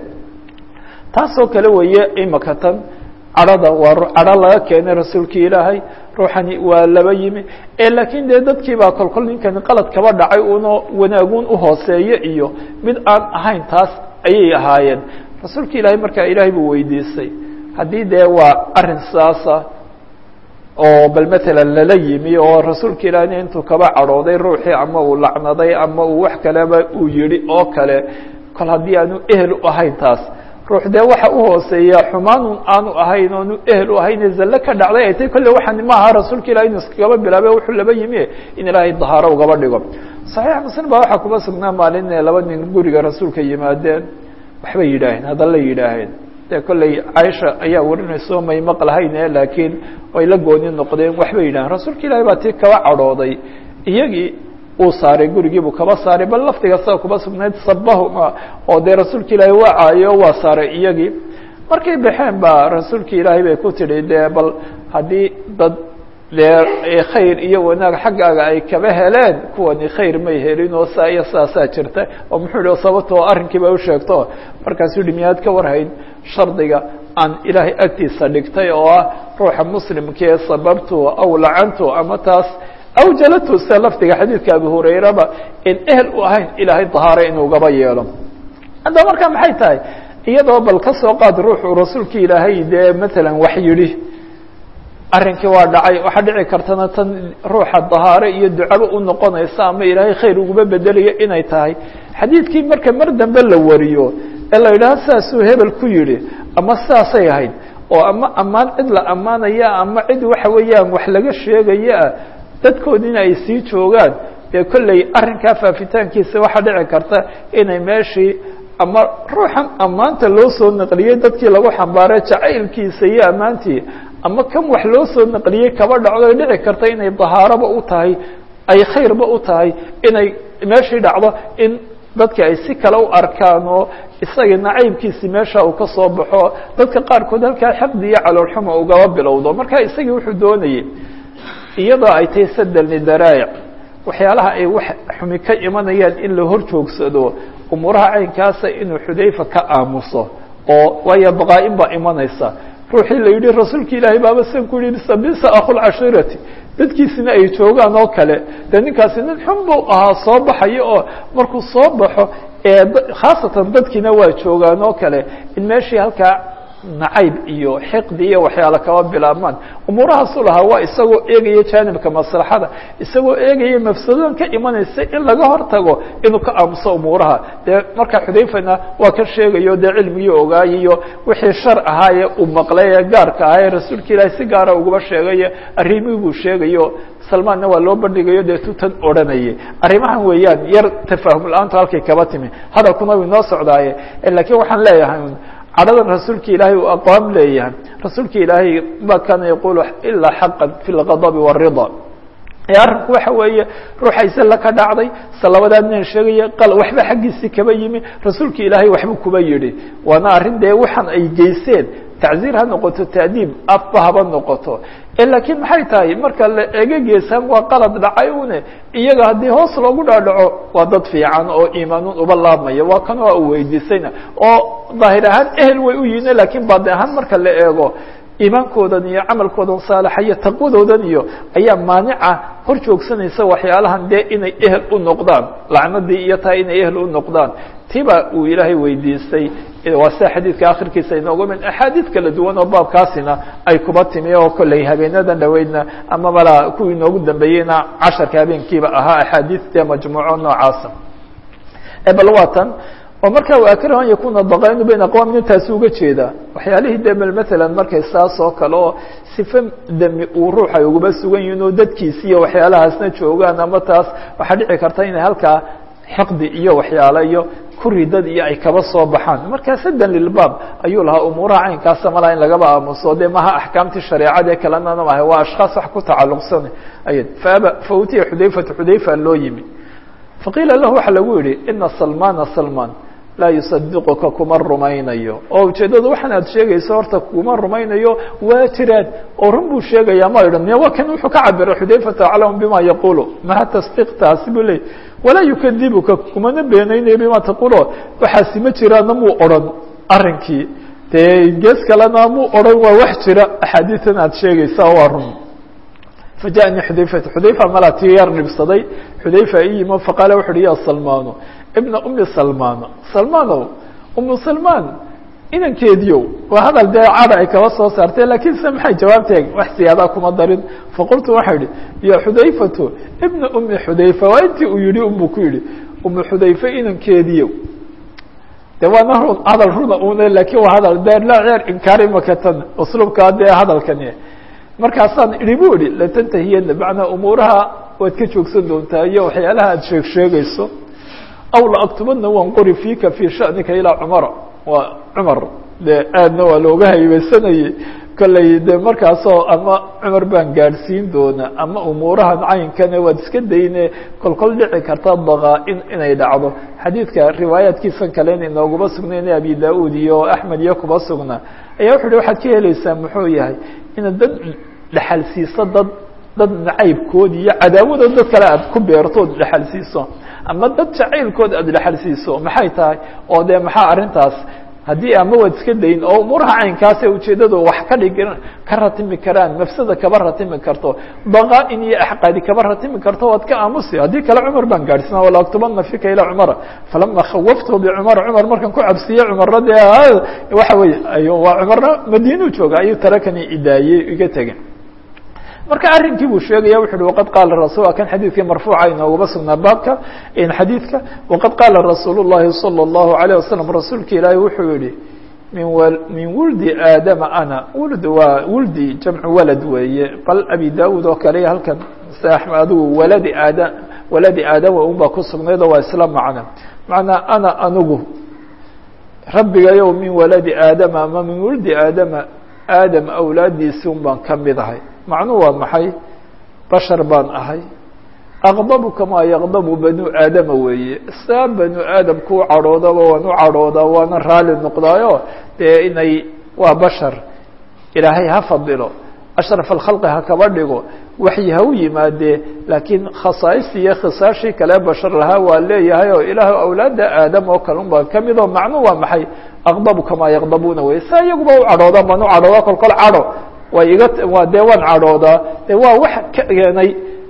taasoo kale weeye imaka tan cadhada waa cadho laga keenay rasuulka ilaahay ruuxani waa laba yimi ee laakiin dee dadkii baa kolkol ninkani qalad kaba dhacay uno wanaaguun uhooseeye iyo mid aan ahayn taas ayay ahaayeen rasuulka ilaahay markaa ilaahay buu weydiisay haddii dee waa arrin saasa oo bal matalan lala yimi oo rasuulka ilaahayna intuu kaba cadhooday ruuxii ama uu lacnaday ama uu wax kaleba uu yihi oo kale kol haddii aanu ehel u ahayn taas ruux dee waxa uhooseeya xumaanun aanu ahayn oonu ehel u ahayn zalle ka dhacday ay tay kolle waxaan ma aha rasuulka ilahay inu iskagaba bilaabe wuxuu laba yimi in ilaahay dahaaro ugaba dhigo saxiix muslim baa waxaa kuba sugnaa maalin inay laba nin guriga rasuulka yimaadeen waxbay yidhaaheen hadalla yidhaaheen dee kolley caaisha ayaa warinayso may maqlahayn laakiin way la gooni noqdeen waxbay yidhaheen rasuulka ilaahay baa tii kaba cadhooday iyagii uu saaray gurigiibuu kaba saaray bal laftiga saa kuba sugnayd sabahuma oo dee rasuulka ilaahay waa caayo waa saaray iyagii markay baxeen ba rasuulka ilaahay bay ku tidhi dee bal haddii dad dee khayr iyo wanaag xaggaaga ay kaba heleen kuwani khayr may helin oo saa iyo saasaa jirta oo muxuu yihi sababtoo arrinkii bay usheegto markaasuu yihi miyaad ka warhayn shardiga aan ilaahay agtiisa dhigtay oo ah ruuxa muslimkee sababtu aw lacantu ama taas aw jalatu sida lafdiga xadiidka abi hurayraba in ehel u ahayn ilaahay dahaare inuu gaba yeelo haddaba markaa maxay tahay iyadoo bal ka soo qaad ruuxu rasuulkii ilaahay dee matalan wax yidhi arrinkii waa dhacay waxaa dhici kartana tan ruuxa dahaare iyo ducaba u noqonaysa ama ilaahay khayr uguba bedelayo inay tahay xadiidkii marka mar dambe la wariyo ee la yidhaha saasuu hebel ku yidhi ama saasay ahayd oo ama ammaan cid la ammaanaya ama cid waxa weeyaan wax laga sheegayaa dadkoodina ay sii joogaan dee kolley arrinkaa faafitaankiisa waxaa dhici karta inay meeshii ama ruuxan ammaanta loo soo naqliyey dadkii lagu xambaaray jacaylkiisa iyo ammaantii ama kan wax loo soo naqliyey kaba dhacdo ay dhici karta inay dahaaraba u tahay ay khayrba u tahay inay meeshii dhacdo in dadki ay si kale u arkaan oo isagii nacaybkiisi meesha uu ka soo baxo dadka qaarkood halkaa xaqdi iyo caloolxuma ugaba bilowdo marka isagii wuxuu doonayey iyadoo ay tahay sadan lidaraa'ic waxyaalaha ay wax xumi ka imanayaan in la hor joogsado umuuraha caynkaasa inuu xudayfa ka aamuso oo waayo baqaa-in baa imanaysa ruuxii la yidhi rasuulka ilaahay baaba san ku yihi sabisa akhulcashirati dadkiisina ay joogaan oo kale dee ninkaasi nin xun buu ahaa soo baxayo oo markuu soo baxo ee khaasatan dadkiina waa joogaan oo kale in meeshii halkaa nacayb iyo xiqdi iyo waxyaala kaba bilaabmaan umuurahaasu lahaa waa isagoo eegaya jaanibka maslaxada isagoo eegaya mafsadoon ka imanaysa in laga hortago inuu ka aamuso umuuraha dee marka xudayfana waa ka sheegayo dee cilmigii ogaayiyo wixii shar ahaaye uu maqlay ee gaarka ahaa ee rasuulka ilaahay si gaara uguba sheegayo arrimihii buu sheegayo salmaanna waa loo bandhigayo dee tutan odhanayay arrimahan weeyaan yar tafaahum la-aantu halkay kaba timi hadalkuna uu inoo socdaaye laakiin waxaan leeyahay cadhadan rasuulka ilaahay uu aqwaam leeyahay rasuulka ilaahay ma kaana yaqulu ilaa xaqan fi lqadabi wاrida ee arrinku waxa weeye ruuxa isla ka dhacday salawadaa nin sheegaya qal waxba xaggiisii kaba yimi rasuulka ilaahay waxbuu kuba yidhi waana arrin dee waxaan ay geyseen tacziir ha noqoto taadiib afba haba noqoto laakiin maxay tahay marka la ega geesaan waa qalad dhacay une iyaga haddii hoos loogu dhaadhaco waa dad fiican oo iimaanuun uba laabmaya waa kan waa u weydiisayna oo daahir ahaan ehel way u yihiin laakiin baadi ahaan marka la eego iimaankoodan iyo camalkoodan saalixa iyo taqwadoodan iyo ayaa maanica hor joogsanaysa waxyaalahan dee inay ehel u noqdaan lacnadii iyo tahay inay ehel u noqdaan tiba uu ilaahay weydiistay waa sida xadiidka akhirkiisa inoogu min axaadiid kala duwan oo baabkaasina ay kuba timi oo kolley habeenadan dhaweydna ama mala kuwii inoogu dambeeyeyna casharka habeenkiiba ahaa axaadiid dee majmuuco noocaasa bal waa tan oo marka waakirahu an yakuna daqainu bayna aqwaamin intaasi uga jeeda waxyaalihii de bal matalan markay saas oo kale oo sife dami uu ruux ay uguba sugan yihiin oo dadkiisi iyo waxyaalahaasna joogaan ama taas waxaa dhici karta inay halkaa xiqdi iyo waxyaala iyo kuridad iyo ay kaba soo baxaan markaa sadan lilbaab ayuu lahaa umuuraha caynkaasa malaa in lagaba aamuso de maha axkaamtii shareecada ee kalena maaha waa ashkhaas wax ku tacalluqsan ay faaba fautiya xudayfatu xudayfa loo yimi faqiila lahu waxa lagu yihi ina salmana salman laa yusadiquka kuma rumaynayo oo ujeedada waxaan aad sheegayso horta kuma rumaynayo waa jiraan oo run buu sheegaya ma idhan waa kan wuxuu ka cabiray xudayfata aclam bima yaqulu maha tasdiqtaasi buu leey walaa yukadibuka kumana beenaynayo bima taqulo waxaasi ma jiraana muu odhan arrinkii dee gees kalena muu odhan waa wax jira axaadiian aad sheegaysa waa run fajaءnii xudayfata xudayfa malaa tii yar dhibsaday xudayfa i yimo faqaala wuxu uhi ya salmano ibna umi salmano salmanow umu salmaan inankeediiow waa hadal dee cadha ay kaba soo saartay lakiin se maxay jawaabteeg wax siyaadaa kuma darin faqultu waxaa idhi ya xudayfatu ibna umi xudayfa waa intii uu yihi unbuu ku yihi umu xudayfa inankeediiow de waana run hadal runa une lakiin waa hadal dee la ceer inkaari makatan usluubkaa dee hadalkani markaasaan idhi bu idhi latantahiyana macnaa umuuraha waad ka joogsan doontaa iyo waxyaalaha aad sheeg sheegayso aw laaktubadna waan qori fiika fii shanika ilaa cumara waa cumar dee aadna waa looga haybeysanayey kolley de markaasoo ama cumar baan gaadhsiin doona ama umuurahan caynkane waad iska dayne kolkol dhici karta daqaa-in inay dhacdo xadiidka riwaayaadkiisan kale in inooguma sugnayn abi da-uud iyo axmed iyo kuba sugna ayaa wuxu uhi waxaad ka helaysaa muxuu yahay inaad dad dhexal siiso dad dad nacaybkood iyo cadaawadood dad kale aad ku beertood dhexal siiso ama dad jacaylkood aad dhexal siiso maxay tahay oo dee maxaa arrintaas haddii ama waad iska dayn oo umuuraha caynkaasee ujeeddadu wax ka dhig ka ratimi karaan mafsada kaba ratimi karto baqaa-in iyo axqaadi kaba ratimi karto waad ka aamusi haddii kale cumar baan gaadhsina wala aktubana fika ilaa cumara falama khawaftu bicumar cumar markaan ku cabsiye cumarna dee waxa weye ay waa cumarna madiinuu jooga ayuu tarakani idaayey iga tegay marka arrinkii buu sheegaya wuxu uhi waqad qaala rasul kan xadiidkii marfuuca inoogaba sugnaa baabka xadiidka waqad qaala rasuul الlahi salى الlahu عalيه wasalam rasuulka ilaahi wuxuu yihi min min wuldi aadama ana wuld waa wuldi jamcu walad weeye bal abi daud oo kale halkan saxma adigu waladi aadam waladi aadama un baa ku sugnaydo waa isla macna macnaa ana anugu rabbigayow min waladi aadama ama min wuldi aadama aadam awlaadiisi un baan ka mid ahay macnuhu waa maxay bashar baan ahay aqdabu kamaa yaqdabu banu aadama weeye saa banu aadam kuu cadhoodaba waan u cadhoodaa waana raali noqdaayo dee inay waa bashar ilaahay ha fadilo ashraf alkhalqi ha kaba dhigo waxyi ha u yimaadee laakiin khasaa'istii iyo khisaashii kale bashar lahaa waa leeyahay oo ilaah awlaadda aadam oo kale un baan ka mid oo macnuhu waa maxay aqdabu kamaa yaqdabuuna weye saa iyaguba u cadhoodaa baan u cadhoodaa kol kol cadho way iga waa dee waan cadhoodaa de waa wax ka keenay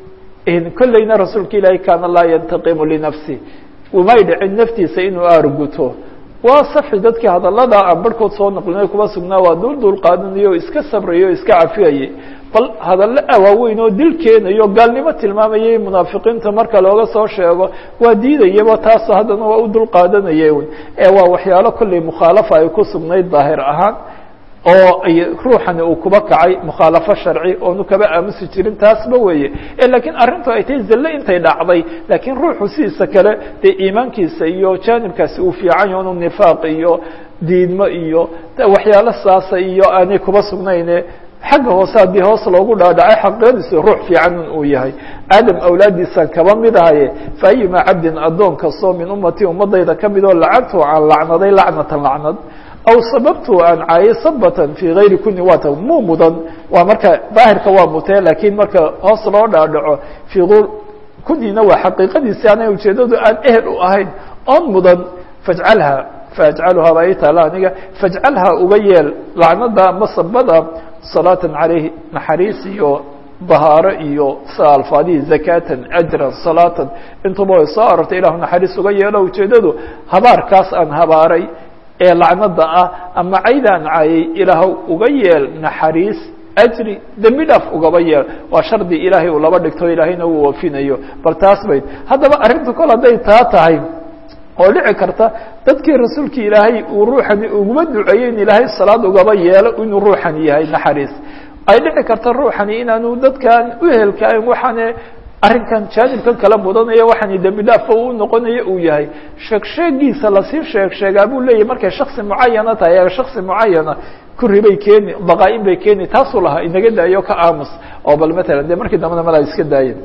kolleyna rasuulka ilaahi kaana laa yantaqimu linafsi umay dhicin naftiisa inuu aarguto waa saxi dadkii hadallada aan barhkood soo naqlinay kuma sugnaa waa dul dul qaadanayo o iska sabrayay o iska cafiyayay bal hadallo awaaweyn oo dil keenayo gaalnimo tilmaamayay munaafiqiinta marka looga soo sheego waa diidayaba taas haddana waa u dul qaadanaya un ee waa waxyaalo kolley mukhaalafa ay ku sugnayd daahir ahaan oo ruuxani uu kuba kacay mukhaalafo sharci oonu kaba aamusi jirin taasba weeye lakiin arrintu ay tahay zalle intay dhacday laakiin ruuxu sidiisa kale dee iimaankiisa iyo jaanibkaasi uu fiican yaho inu nifaaq iyo diidmo iyo waxyaalo saasa iyo aanay kuba sugnayne xagga hoose haddii hoos loogu dhaadhacay xaqiiqadiisu ruux fiican uu yahay aadam awlaadiisaan kaba mid ahaye fa ayuma cabdin addoon kastoo min ummati ummadayda ka mid oo lacagtu aan lacnaday lacnatan lacnad aw sababtu aan caayay sabatan fii gayri kuni waata muu mudan waa marka daahirka waa mutee laakiin marka hoos loo dhaadhaco fii kunina waa xaqiiqadiisi ana ujeedadu aan ehel u ahayn oon mudan fajcalha faajcaluhaa baa ii taala aniga fajcalha uga yeel lacnada ama sabada salaatan calayhi naxariis iyo dahaaro iyo sa alfaadihi zakatan ajran salaatan intuba way soo arortay ilahu naxariis uga yeelo ujeedadu habaarkaas aan habaaray ee lacnada ah ama caydaan caayay ilaahw uga yeel naxariis ajri dembi dhaaf ugaba yeel waa shardi ilaahay uu laba dhigto ilaahayna uu wafinayo bal taas bayd haddaba arrinta kol hadday taa tahay oo dhici karta dadkii rasuulka ilaahay uu ruuxani uguma duceeyey in ilaahay salaad ugaba yeelo inuu ruuxan yahay naxariis ay dhici karta ruuxani inaanu dadkan u helkayn waxaane arrinkan jaanibkan kala mudanaya waxaani dembi dhaafo uu noqonayo uu yahay sheeg sheegiisa lasii sheeg sheegaa buu leeyahy markay shaksi mucayana tahay shaksi mucayana kuri bay keeni baqaa-in bay keeni taasuu lahaa inaga daayo ka aamus oo bal matalan dee markii dambena mala iska daayeen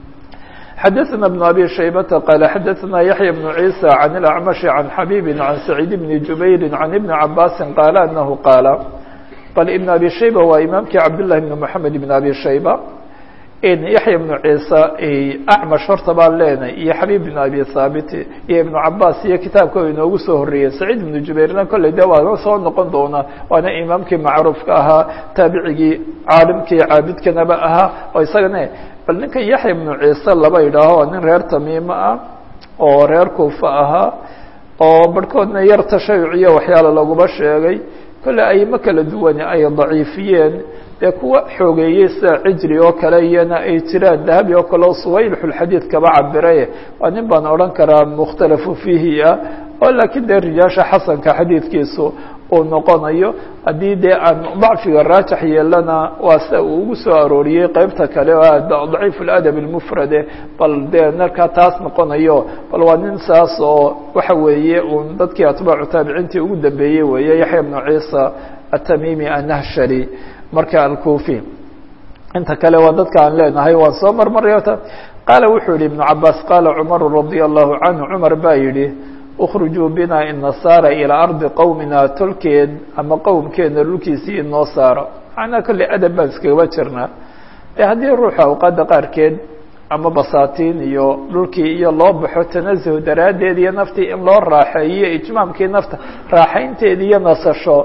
xadaثna بن abي شhaybةa qال xadaثna yaحyى بن عيسى عن الأعمشh عن xabيب عن سacيid بن جubayr عن iبن cabاsi qاl أنه qاala bal iبن abي شhaybة waa imaamkii cabdاللahi بن محamed بن abي شhaybة yaحya بن عيسى acmash horta baan leenahay iyo xabيب بن abi haabit iyo iبن cabاs iyo kitaabka inoogu soo horeeyey سacيid بن jubayrna kolley de waa soo noqon doonaa waana imaamkii macruufka ahaa taabicigii caalimkii caabidkanaba ahaa oo isagana bal ninkan yaxya ibnu ciise laba yidhaaho waa nin reer tamiimo ah oo reer kuufa ahaa oo barhkoodna yar tashayuciyo waxyaala laguma sheegay kolle ayma kala duwane ay daciifiyeen dee kuwa xoogeeyey sida cijri oo kale iyana ay jiraan dahabi oo kale oo suwaylxulxadiid kaba cabiraye waa nin baan odhan karaa mukhtalafu fiihi ah oo laakiin dee rijaasha xasanka xadiidkiisu uu noqonayo haddii dee aan dacfiga raajax yeelana waa sida uu ugu soo arooriyey qeybta kale oo daciif اladab اlmufrade bal dee markaa taas noqonayo bal waa nin saas oo waxa weeye un dadkii atbaacu taabiciintii ugu dambeeyey weeye yaxya bnu ciisa atamimi annahshari marka alkufi inta kale waa dadka aan leenahay waan soo marmarya qaala wuxuu yihi ibnu cabaas qaala cumaru radia allahu canhu cumar baa yidhi ukhrujuu bina inasaara ilaa ardi qowmina tolkeen ama qowmkeena dhulkiisii inoo saaro macnaa kolley adab baan iskagaba jirnaa e haddii ruuxa awqaadda qaarkeed ama basaatiin iyo dhulkii iyo loo baxo tanazuh daraaddeed iyo naftii in loo raaxeeyo ijmaamkii nafta raaxaynteeda iyo nasasho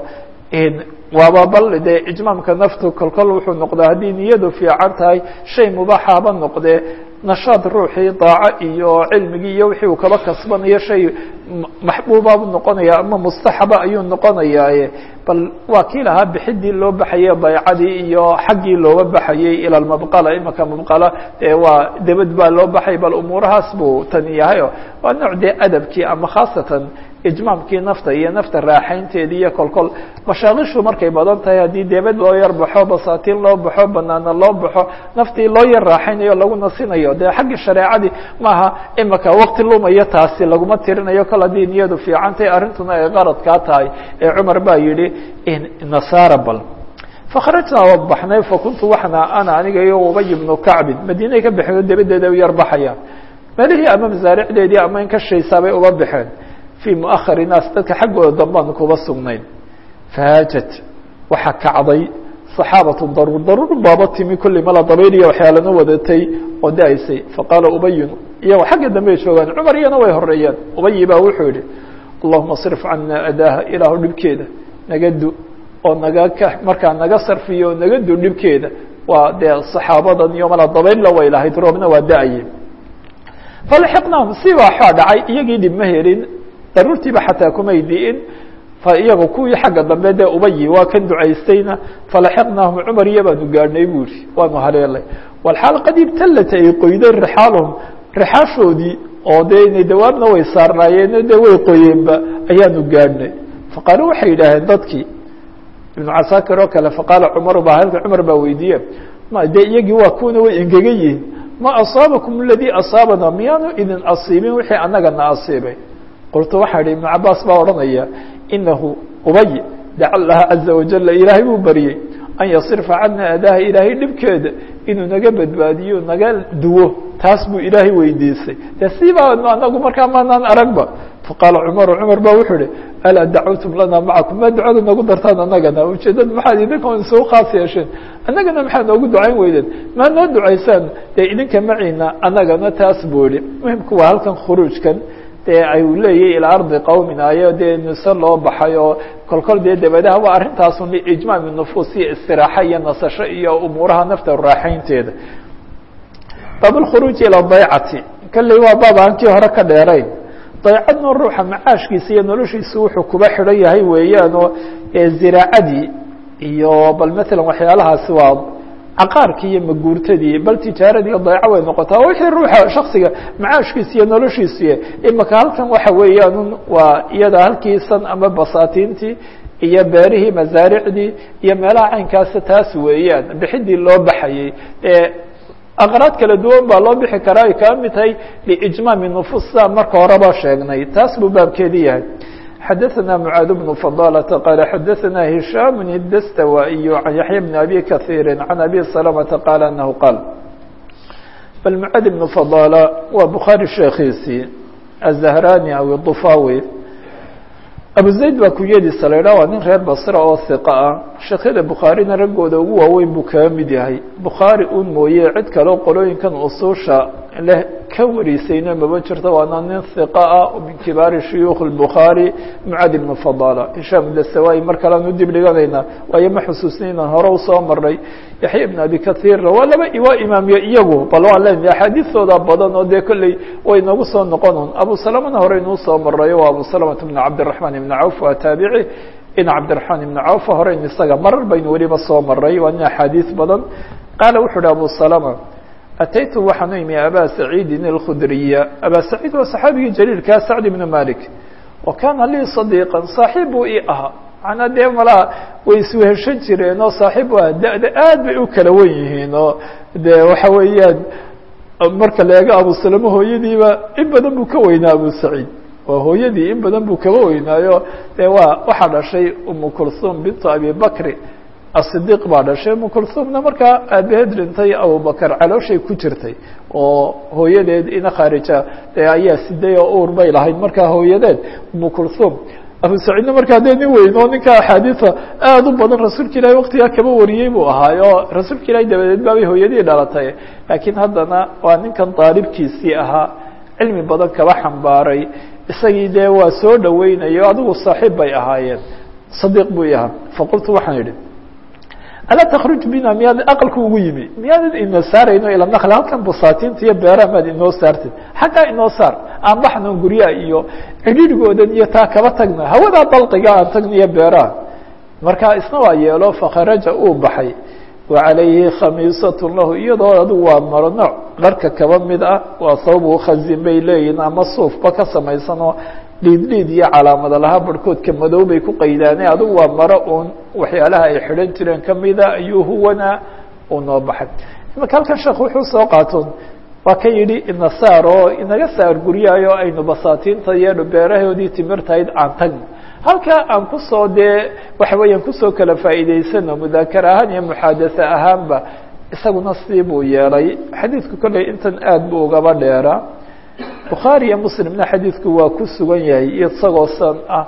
waaba bal dee ijmaamka naftu kolkol wuxuu noqdaa haddii niyadu fiican tahay shay mubaaxaba noqdee nashaad ruuxii daaco iyo cilmigii iyo wixii uu kaba kasbanayo shay maxbuubabu noqonaya ama mustaxaba ayuu noqonayaaye bal waa kii lahaa bixidii loo baxayay baycadii iyo xaggii looga baxayay ila mabqala imaka mabqala dee waa debad baa loo baxay bal umuurahaas buu tani yahayo waa nooc dee adabkii ama khaasatan ijmaamkii nafta iyo nafta raaxaynteedii iyo kolkol mashaaqishu markay badan tahay haddii debad loo yar baxo basaatiin loo baxo banaana loo baxo naftii loo yar raaxaynayo lagu nasinayo dee xaggii shareecadii maaha imaka waqti lumayo taasi laguma tirinayo kol haddii niyadu fiican tahay arrintuna ay qaradkaa tahay ee cumar baa yidhi nasaara bal fakharajnaa waa baxnay fakuntu waxna ana aniga iyo ubay ibnu kacbin madiinay ka baxeen oo debadeeda u yar baxayaan melihii ama masaaricdeedii ama in ka shaysaabay uba baxeen في مؤخر الناas dadka xaggooda dambaan kuba sugnayn fahaajat waxaa kacday صaxaabatu daruur daruur baaba timi kulli mala dabayliya waxyaalana wadatay oo da-aysay faqaala ubayin iyagoo xagga dambey joogaan cumar iyana way horeeyaan ubayi baa wuxuu yihi allahuma صrif cana adaaha ilaahu dhibkeeda naga du oo naga ka markaa naga sarfiyo o naga du dhibkeeda waa dee صaxaabadan iyo mala dabaylla way lahayd roobna waa da-aye falaxiqnaahum si waxaa dhacay iyagii dhib ma helin daruurtiiba xataa kumay di'in iyaga kuwii xagga dambe dee ubayi waa kan ducaystayna falaxiqnaahum cumar iyo baanu gaadhnay bu ihi waanu haleelay walxaal qad ibtalata ay qoydeen rixaalahum rixaashoodii oo dee inay dawaabna way saarnaayeen dee way qoyeenba ayaanu gaadhnay faqaalu waxay yidhaaheen dadkii ibnu casaakir oo kale faqaala cumaru ba halka cumar baa weydiiye ma dee iyagii waa kuwana way engegan yihiin ma asaabakum aladii asaabana miyaanu idin asiibin wixii annaga na asiibay qultu waxaa idhi ibnu cabaas baa odhanaya inahu ubay daca allaha caza wajala ilaahay buu baryey an yasrifa cana adaaha ilaahay dhibkeeda inuu naga badbaadiyo naga duwo taas buu ilaahay weydiisay de siibaa anagu markaa maanaan aragba faqaala cumaru cumar ba wuxuu ihi alaa dacawtum lana macakum ma ducada nagu dartaan annagana ujeedada maxaad idinka isugu khaas yeesheen annagana maxaad noogu ducayn weydeen maa noo ducaysaan dee idinka maciina annagana taas buu ihi muhimku waa halkan khuruujkan dee ay leeyahy ilaa ardi qowmina ayo dee nuse loo baxay oo kolkol dee dabadaha waa arrintaasu ijmaami nufuus iyo istiraaxa iyo nasasho iyo umuuraha nafta raaxaynteeda baab lkhuruuji ila daycati kalley waa baab aan kii hore ka dheerayn daycadna ruuxa macaashkiisa iyo noloshiisa wuxuu kuba xidhan yahay weeyaan oo ziraacadii iyo bal matalan waxyaalahaasi waa caqaarkii iyo maguurtadii bal tijaaradii dayco way noqotaa wixii ruuxa shaksiga macaashkiisa iyo noloshiisa imaka halkan waxa weeyaan waa iyada halkiisan ama basaatiintii iyo beerihii masaaricdii iyo meelaha caynkaasa taas weeyaan bixidii loo baxayay aqraad kala duwan baa loo bixi karaa ay kaa mid tahay liijmaami nufuusa marka horeba sheegnay taas buu baabkeedii yahay xadaثna mعاad بن فضالة qال xadaثna هiشhام الdstawائي عن yaحyى بن أbي kaثيr عن أbي سلمة qال أنه qاl bal mعاad بن فضالة waa bخaarي sheekiisii الزهrاني aw الضفاوي abu زayd baa kunyadiisa la ydhah waa nin reer basra oo ثiqa ah sheekyada bukhaarina raggooda ugu waaweyn buu kaga mid yahay bukhaari un mooye cid kaleo qolooyinkan usuusha leh ka warisayna maba jirto waana nin hiqa ah min kibaari shuyuukh الbukhaari mعaad ibn fadala hishaam dasawayi mar kalean u dib dhiganaynaa waayo ma xusuusnay inaan hore usoo marnay yaxya ibn abi kahiirna waa laba waa imaamiye iyagu bal waan leenahay axaadiistooda badan oo dee kolley way noogu soo noqonon abu salamana hore inuu soo marayo waa abu salamata bn cabdiلرaحman ibn cawf waa taabici in cabdiلرaحman ibn cawf horeyn isaga marar baynu weliba soo maray waa nin axaadiis badan qaala wuxu uhi abu salama ataytu waxaan u imi abا سacيidi الkhdriya abا سacيid waa صaxaabigii jaliilkaa sacd ibn malik wa kaana lii صadiiqa صaaxiib buu ii ahaa manaa dee malaa way isweheshan jireen oo saaxiib u ah da-da aad bay u kala wen yihiin oo dee waxa weeyaan marka la eego abu salama hooyadiiba in badan buu ka weynaa abu saciid waa hooyadii in badan buu kaba weynaayo dee waa waxaa dhashay umu kulsum bintu abi bakri asidiq baa dhashay umu kulsumna markaa aabaheed dhintay abubakar calooshay ku jirtay oo hooyadeed ina khaarija dee ayaa siday oo uur bay lahayd markaa hooyadeed umu kulsum abu saciidna markaa dee nin weyn oo ninka axaadiisa aada u badan rasuulka ilahi waktigaa kaba wariyey buu ahaayo rasuulka ilahi dabadeed baabay hooyadii dhalatay laakiin haddana waa ninkan daalibkiisii ahaa cilmi badan kaba xambaaray isagii dee waa soo dhaweynayo adigu saaxiib bay ahaayeen sadiiq buu ahaa faqultu waxaan idhi alaa takruj bina miyaad aqalku ugu yimi miyaadad inoo saarayno ila nakl halkan busaatinta iyo beeraha maad inoo saartid xaggaa inoo saar aan baxno guryaha iyo cidhiirigoodan iyo taa kaba tagna hawadaa dalqiga aan tagna iyo beeraha markaa isna waa yeelo fakharaja uu baxay wacalayhi khamiisatun lahu iyadoo adigu waa maro nooc dharka kaba mid ah waa sababu khazin bay leeyihin ama suufba ka samaysanoo dhiidhiid iyo calaamada lahaa barhkoodka madow bay ku qaydaaneen adigu waa maro uun waxyaalaha ay xidhan jireen kamida ayuu huwana uu noo baxay imaka halkan sheekh wuxuu soo qaatoon waa ka yidhi ina saar oo inaga saar guryahayo aynu basaatiinta iyo beerahoodii timirtahayd aan tagno halkaa aan kusoo dee waxa weeyaan kusoo kala faa'iidaysano mudaakar ahaan iyo muxaadasa ahaanba isaguna sii buu yeelay xadiidku kolley intan aad buu ugaba dheeraa bukhaari iyo muslimna xadiidku waa ku sugan yahay isagoo san ah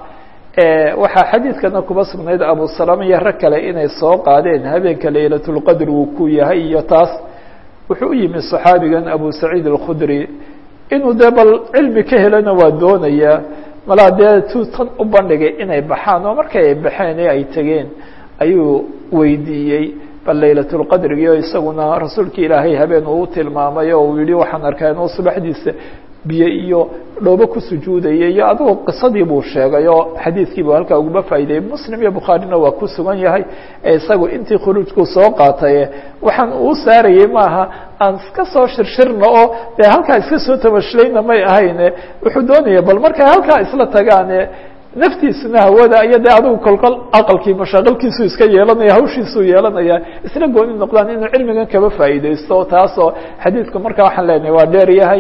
waxaa xadiidkana kuba sugnayd abu salama iyo rag kale inay soo qaadeen habeenka laylatulqadr uu ku yahay iyo taas wuxuu u yimi صaxaabigan abu saciid alkhudri inuu dee bal cilmi ka helana waa doonayaa malaa dee tuu tan u bandhigay inay baxaan oo markay ay baxeen ee ay tegeen ayuu weydiiyey bal laylatulqadrigi o isaguna rasuulka ilaahay habeen uu tilmaamay oo uu yihi waxaan arkaa inuu subaxdiisa biyo iyo dhoobo ku sujuudayay iyo adigoo qisadii buu sheegay oo xadiidkii buu halkaa uguma faa'ideeyey muslim iyo bukhaarina waa ku sugan yahay ee isagu intii khuruujku soo qaataye waxaan uu saarayey maaha aan iska soo shirshirna oo dee halkaa iska soo tamashlayna may ahayne wuxuu doonaya bal markay halkaa isla tagaane naftiisuna hawada iyo dee adigu kolkol aqalkii mashaaqilkiisu iska yeelanaya hawshiisuu yeelanaya isla gooni noqdaan inuu cilmigan kaba faa'iideysto taasoo xadiidku markaa waxaan leenahay waa dheer yahay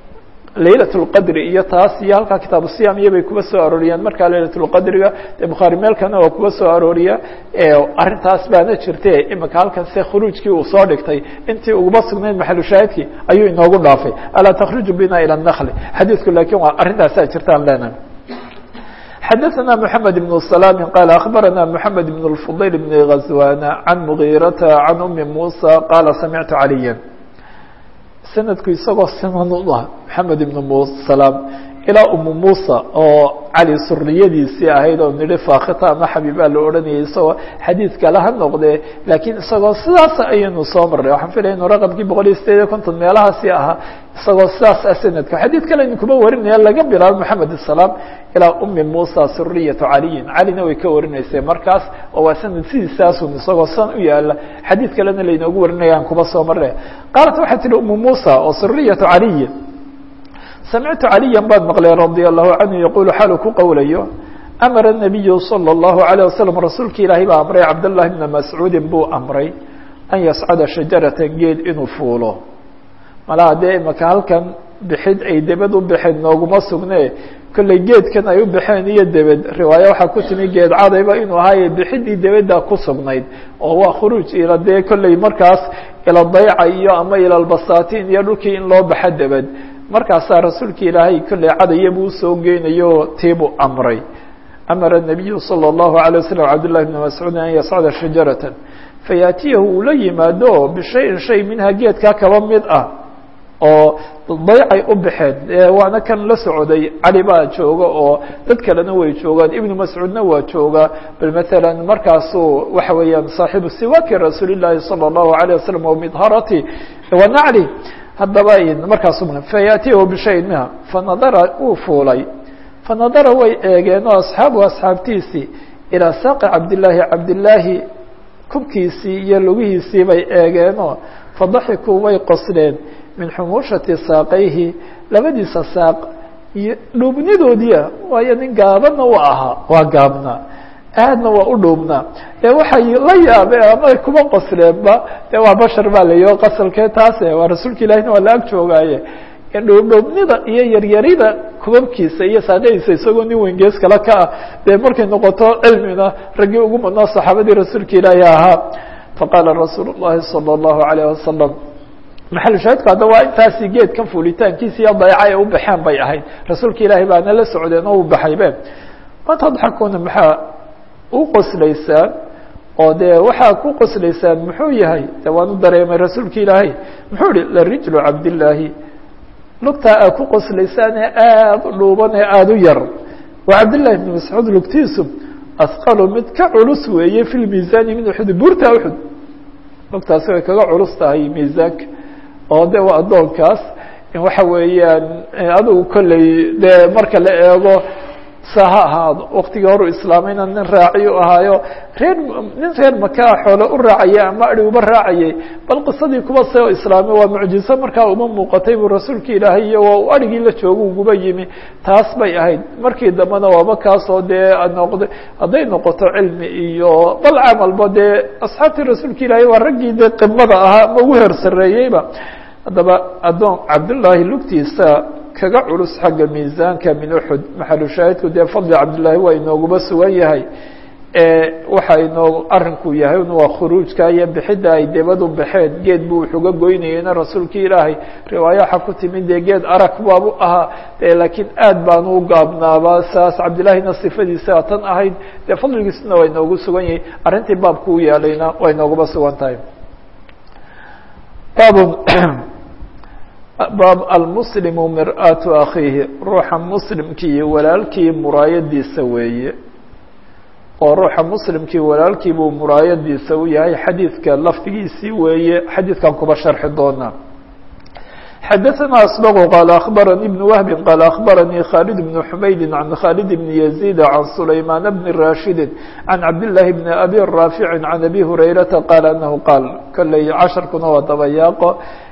laylat اlqadri iyo taas iyo halkaa kitaabu siyam iyo bay kuba soo arooriyaan markaa laylat اlqadriga dee bukhaari meelkana waa kuba soo arooriya arrintaas baana jirte imika halkan se khuruujkii uu soo dhigtay intii uguba sugnayd maxalu shaahidkii ayuu inoogu dhaafay alaa takhruju bina ilى الnakli xadiidku lakin waa arrintaasaa jirtaan leenahay xadaثna mحamed بن سلام qال أخbarana mحamed بن الفضyل بن غزوان عan مغيرة عan أmi موسى qاla samictu عalيا sanadku isagoo siman u ah mحamed بن سلام ilaa umu musa oo cali suriyadiisii ahayd oo nidhi faakita ama xabiibaa la odhanayay isagoo xadiidka laha noqdee laakiin isagoo sidaas ayaynu soo marnay waxaan filaya inu raqabkii boqol iyo sideed iyo konton meelahaasi ahaa isagoo sidaas ah sanadka xadiid kale aynu kuma warinaya laga bilaabo maxamed الsalaam ilaa umi musa suriyatu caliyin calina way ka warinaysay markaas oo waa sanad sidiisaasun isagoo san u yaala xadiid kalena laynoogu warinaya aan kuba soo marnay qaalat waxay tihi umu musa oo suriyatu caliyi samictu caliya baan maqlay radia allahu canhu yaqulu xaalu ku qowlayo amara الnabiyu salى اllahu عalيه wasalam rasuulka ilaahay baa amray cabdالlahi bna mascuudin buu amray an yascada shajarata geed inuu fuulo malaa dee imaka halkan bixid ay debed u baxeen nooguma sugne kolley geedkan ay u baxeen iyo debed riwaayo waxaa ku timi geed cadayba inuu ahaaye bixidii debeddaa ku sugnayd oo waa khuruuj ila dee kolley markaas ila dayca iyo ama ila lbasatiin iyo dhulkii in loo baxa debed markaasaa rasuulka ilaahay kolley cadaya buu usoo geynayo tiibuu amray amara الnabiyu salى الlahu عalيه waslm cabdالlahi bn mascuud an yascada shajarata fayaatiyahu uu la yimaado bishayin shay minha geedkaa kaba mid ah oo daycay u baxeen waana kan la socday cali baa jooga oo dad kalena way joogaan ibnu mascuudna waa jooga bal maala markaasuu waxa weeyaan saaxibu siwaki rasuuli الlahi salى الlahu عalيه waslm wamidharati wanacli haddaba markaasu fayaatiyahu bishayin minha fanadara uu fuulay fanadara way eegeen oo asxaabu asxaabtiisii ilaa saaqi cabdillaahi cabdillaahi kubkiisii iyo lugihiisii bay eegeenoo fadaxikuu way qosleen min xumuushati saaqayhi labadiisa saaq iyo dhuubnidoodiia waayo nin gaabana u ahaa waa gaabnaa aadna waa u dhuubnaa ee waxay la yaabeen ama kuma qosleenba dee waa bashar baa layiho qasalkee taase waa rasuulka ilahina waa la ag joogaaye dhuubdhuubnida iyo yaryarida kubabkiisa iyo saaqadiisa isagoo nin weyn gees kale ka ah dee markay noqoto cilmina raggii ugu badnaa saxaabadii rasuulka ilaahi ahaa faqaala rasuulu الlahi salى الlahu عalيه wasalam maxalu shaahidku hadda waa intaasi geedkan fuulitaankiisa iyo dayca ay u baxeen bay ahayd rasuulka ilaahi baana la socdeen oo u baxaybe matadxakuuna maxaa u qoslaysaan oo dee waxaa ku qoslaysaan muxuu yahay de waan u dareemay rasuulka ilaahay muxuu ihi larijlu cabdillaahi lugtaa aad ku qoslaysaane aada u dhuuban ee aada u yar waa cabdillahi bn mascuud lugtiisu asqalu mid ka culus weeye fi lmiisaani min uxud buurta uxud lugtaasi way kaga culus tahay miisaanka oo de waa addoonkaas waxa weeyaan adigu kolley dee marka la eego sa ha ahaado waktigii horu islaamayna nin raaci u ahaayo reer nin reer makaa xoole u raacaya ama adi uba raacayay bal qisadii kuba soo islaamay waa mucjizo markaa uma muuqatay buu rasuulka ilaahay iyo waa adhigii la joogo uguba yimi taas bay ahayd markii dambena waaba kaasoo dee noqda hadday noqoto cilmi iyo bal camalba dee asxaabtii rasuulka ilaahay waa raggii dee qimada ahaa ma ugu heer sareeyeyba haddaba addoon cabdullaahi lugtiisa kaga culus xagga miisaanka min uxud maxalu shaahidku dee fadli cabdillaahi waa inooguba sugan yahay waxa inoo arinku yahay waa khuruujka iyo bixidda ay debadu baxeen geed buu wuxuga goynayeyna rasuulkii ilaahay riwaayaxa ku timid dee geed arag baabu ahaa e laakiin aad baanu u gaabnaaba saas cabdillaahina sifadiisa tan ahayd dee fadligiisuna waa inoogu sugan yahay arrintii baabku u yaalayna waa inooguba sugan tahay baabun baab almuslimu mir-aatu akhiihi ruuxa muslimkii walaalkii muraayadiisa weeye oo ruuxa muslimkii walaalkii buu muraayadiisa u yahay xadiidka lafdigiisii weeye xadiidkan kuba sharxi doonaa xadaثna asbq qال aخbarnي بن wهb qال aخbarnي khالد بن حmayd عan khالد بن يزيد عan سlayman بن rashid عan cabdاللahi بن abi rاafiع عan abi هurayرaةa qال أنه qاal kolley casharkuna waa dabayaaqo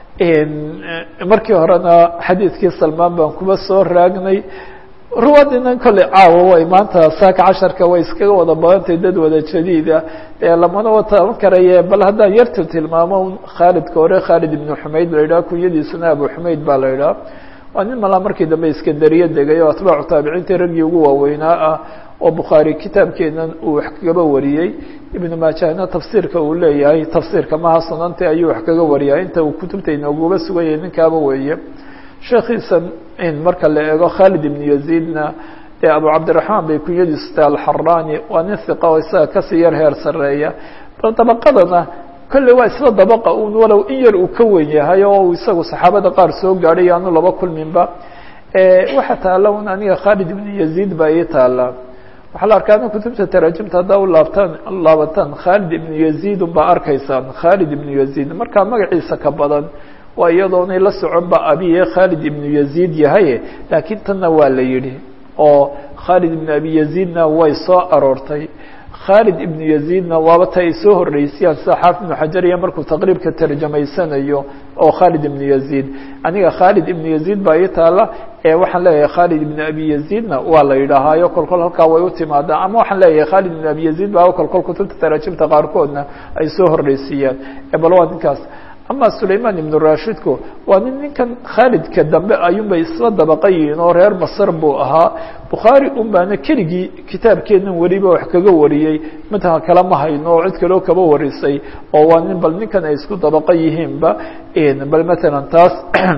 markii horena xadiidkii salmaan baan kuba soo raagnay ruwaadinan kolley caawa way maanta saaka casharka way iskaga wada badantay dad wada jadiida ee lamana wataban karaye bal haddaan yartu tilmaamo khaalidka hore khaalid ibnu xumayd la yidhaha kunyadiisuna abu xumayd baa la yidhaha waa nin malaa markii dambe iskandariye degay oo atbaacu taabiciintii raggii ugu waaweynaa ah oo bukhaari kitaabkeenan uu wax kagaba wariyey ibnu maajahna tafsiirka uu leeyahay tafsiirka maha sunanta ayuu wax kaga wariyaa inta uu kutubta inooguba sugan yahay ninkaaba weeye sheekhiisan in marka la eego khaalid ibnu yaziidna ee abu cabdiraxmaan bay kunyadiisu tahay alxarani waa nin hiqa oo isaga kasii yar heer sareeya bal dabaqadana kolley waa isla dabaqa un walow in yar uu ka wen yahay oo uu isagu saxaabada qaar soo gaadhay aanu laba kulminba waxaa taala un aniga khaalid ibnu yaziid baa ii taala waxaa la arkaa kutubta taraajimta haddaa u laabtaan laabataan khaalid ibnu yaziid un baa arkaysaan khaalid ibnu yaziid markaa magaciisa ka badan waa iyadoonay la socon ba abiye khaalid ibnu yaziid yahay laakiin tanna waa la yidhi oo khaalid ibnu abi yaziidna way soo aroortay khaalid ibnu yaziidna waaba ta ay soo horreysayaan sida xaafid ibnu xajar iyo markuu taqriibka tarjamaysanayo oo khaalid ibnu yaziid aniga khaalid ibnu yaziid baa ii taala ee waxaan leeyahay khaalid ibnu abi yaziidna waa la yidhaahaayo kolkol halkaa way u timaadaa ama waxaan leeyahay khaalid ibnu abi yaziid baa kolkol kutubta taraajimta qaarkoodna ay soo horreysiiyaan bal waa ninkaas ama sulayman ibnu rashidku waa nin ninkan khaalidka dambe ayuunbay isla dabaqa yihiin oo reer masr buu ahaa bukhaari un baana keligii kitaabkeenan weliba wax kaga wariyey midha kala ma hayno oo cid kaloo kaba warisay oo waa nin bal ninkan ay isku dabaqa yihiinba bal matalan taas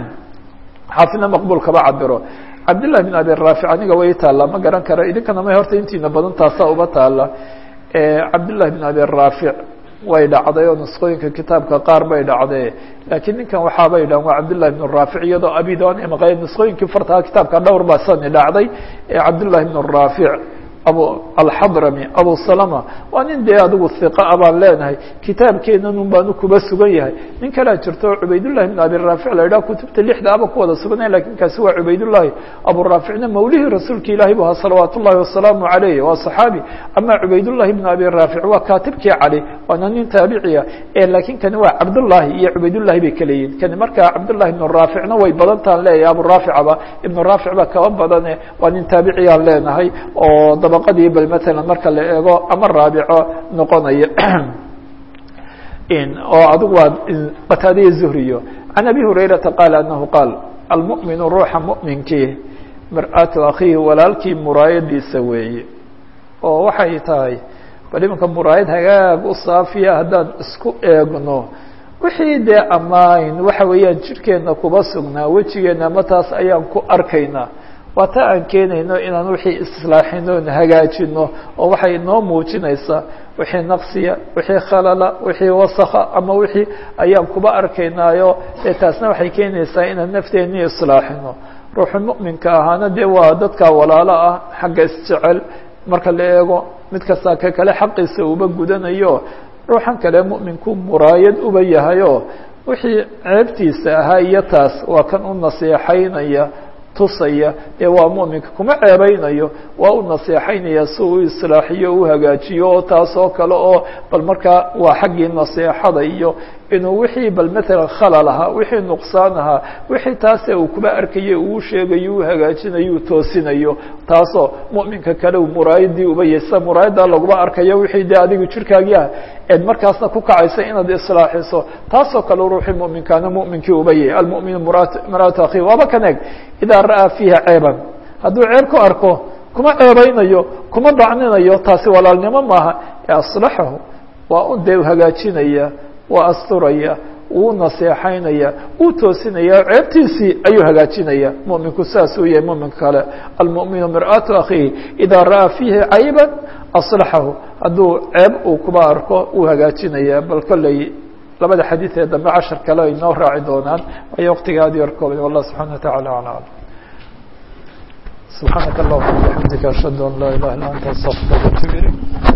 xaafidna maqbuul kaba cabiro cabdillahi bin abi raafic aniga way taallaa ma garan kara idinkana ma horta intiina badan taasaa uba taalla cabdillahi bin abi raafic way dhacday oo nusqooyinka kitaabka qaar bay dhacday laakiin ninkan waxaabay dhahan waa cabdillahi bn raafic iyadoo abidon maqay nusqooyinkii fartaha kitaabka dhowr baa sani dhacday ee cabdillahi bn raafic abu alxadrami abu salama waa nin dee adigu hiqa a baan leenahay kitaabkeenan un baanu kuba sugan yahay nin kalea jirto cubaydullahi bn abi raafic la yidhaha kutubta lixda aba ku wada suganaya lakin kaasi waa cubaydullahi abu raaficna mawlihii rasuulka ilaahi bu ahaa salawaat ullahi wasalaamu alayh waa صaxaabi ama cubaydullahi bn abi raafic waa kaatibkii cali waana nin taabiciya lakin kani waa cabdullahi iyo cubaydullahi bay kala yihin kani markaa cabdullahi ibn raaficna way badantaan leeyahay abu raaficaba ibn raafic ba kaba badane waa nin taabiciyaan leenahay oo dabaqadii bal matalan marka la eego ama raabico noqonaya oo adigu waa qataadiya zuhriyo can abi hurayrata qaala anahu qaal almu'minu ruuxa mu'minkii mir-aatu akhiihi walaalkii muraayadiisa weeye oo waxay tahay bal imanka muraayad hagaag u saafiya haddaan isku eegno wixii dee amaayn waxa weeyaan jirhkeena kuba sugnaa wejigeena ama taas ayaan ku arkaynaa waa ta aan keenayno inaan wixii islaaxino hagaajino oo waxay noo muujinaysaa wixii naqsiya wixii khalala wixii wasakha ama wixii ayaan kuba arkaynaayo dee taasna waxay keenaysaa inaan nafteennii islaaxino ruuxa mu'minka ahaana dee waa dadka walaalo ah xagga isjecel marka la eego mid kasta ka kale xaqiisa uba gudanayo ruuxan kale mu'minku muraayad uba yahayo wixii ceebtiisa ahaa iyo taas waa kan u naseexaynaya tusaya ee waa mu'minka kuma ceebeynayo waa u naseexaynaya si uu islaaxiyo u hagaajiyo oo taas oo kale oo bal markaa waa xaggii naseexada iyo inuu wixii bal maalan khalal ahaa wixii nuqsaan ahaa wixii taase uu kuba arkayo uu sheegayo u hagaajinayo u toosinayo taasoo mu'minka kale uu muraayadii uba yesa muraayada laguma arkayo wixii dee adigu jirkaagii ah eed markaasna ku kacaysa inaad islaaxiso taasoo kale ruuxii mu'minkaana mu'minkii uba yahay almu'minu maraatu akhihi waaba kan eg idaa ra'aa fiiha ceeban hadduu ceeb ku arko kuma ceebeynayo kuma dhacninayo taasi walaalnimo maaha ee aslaxahu waa un dee hagaajinaya waa asturaya wuu naseexaynaya wuu toosinaya ceebtiisii ayuu hagaajinaya mu'minku saas uu yahay mu'minka kale almu'minu mir'aatu akhihi idaa ra'aa fiihi cayban aslaxahu hadduu ceeb uu kuba arko uu hagaajinaya bal kolley labada xadiid ee dambe cashar kale ay noo raaci doonaan waayo waqtiga aad yar koobay wallah subxana wa taعala aclam subxaanaka allahuma bixamdika ashhadu an laa ilaha illa anta astaغfiruka wa atuubu ilayk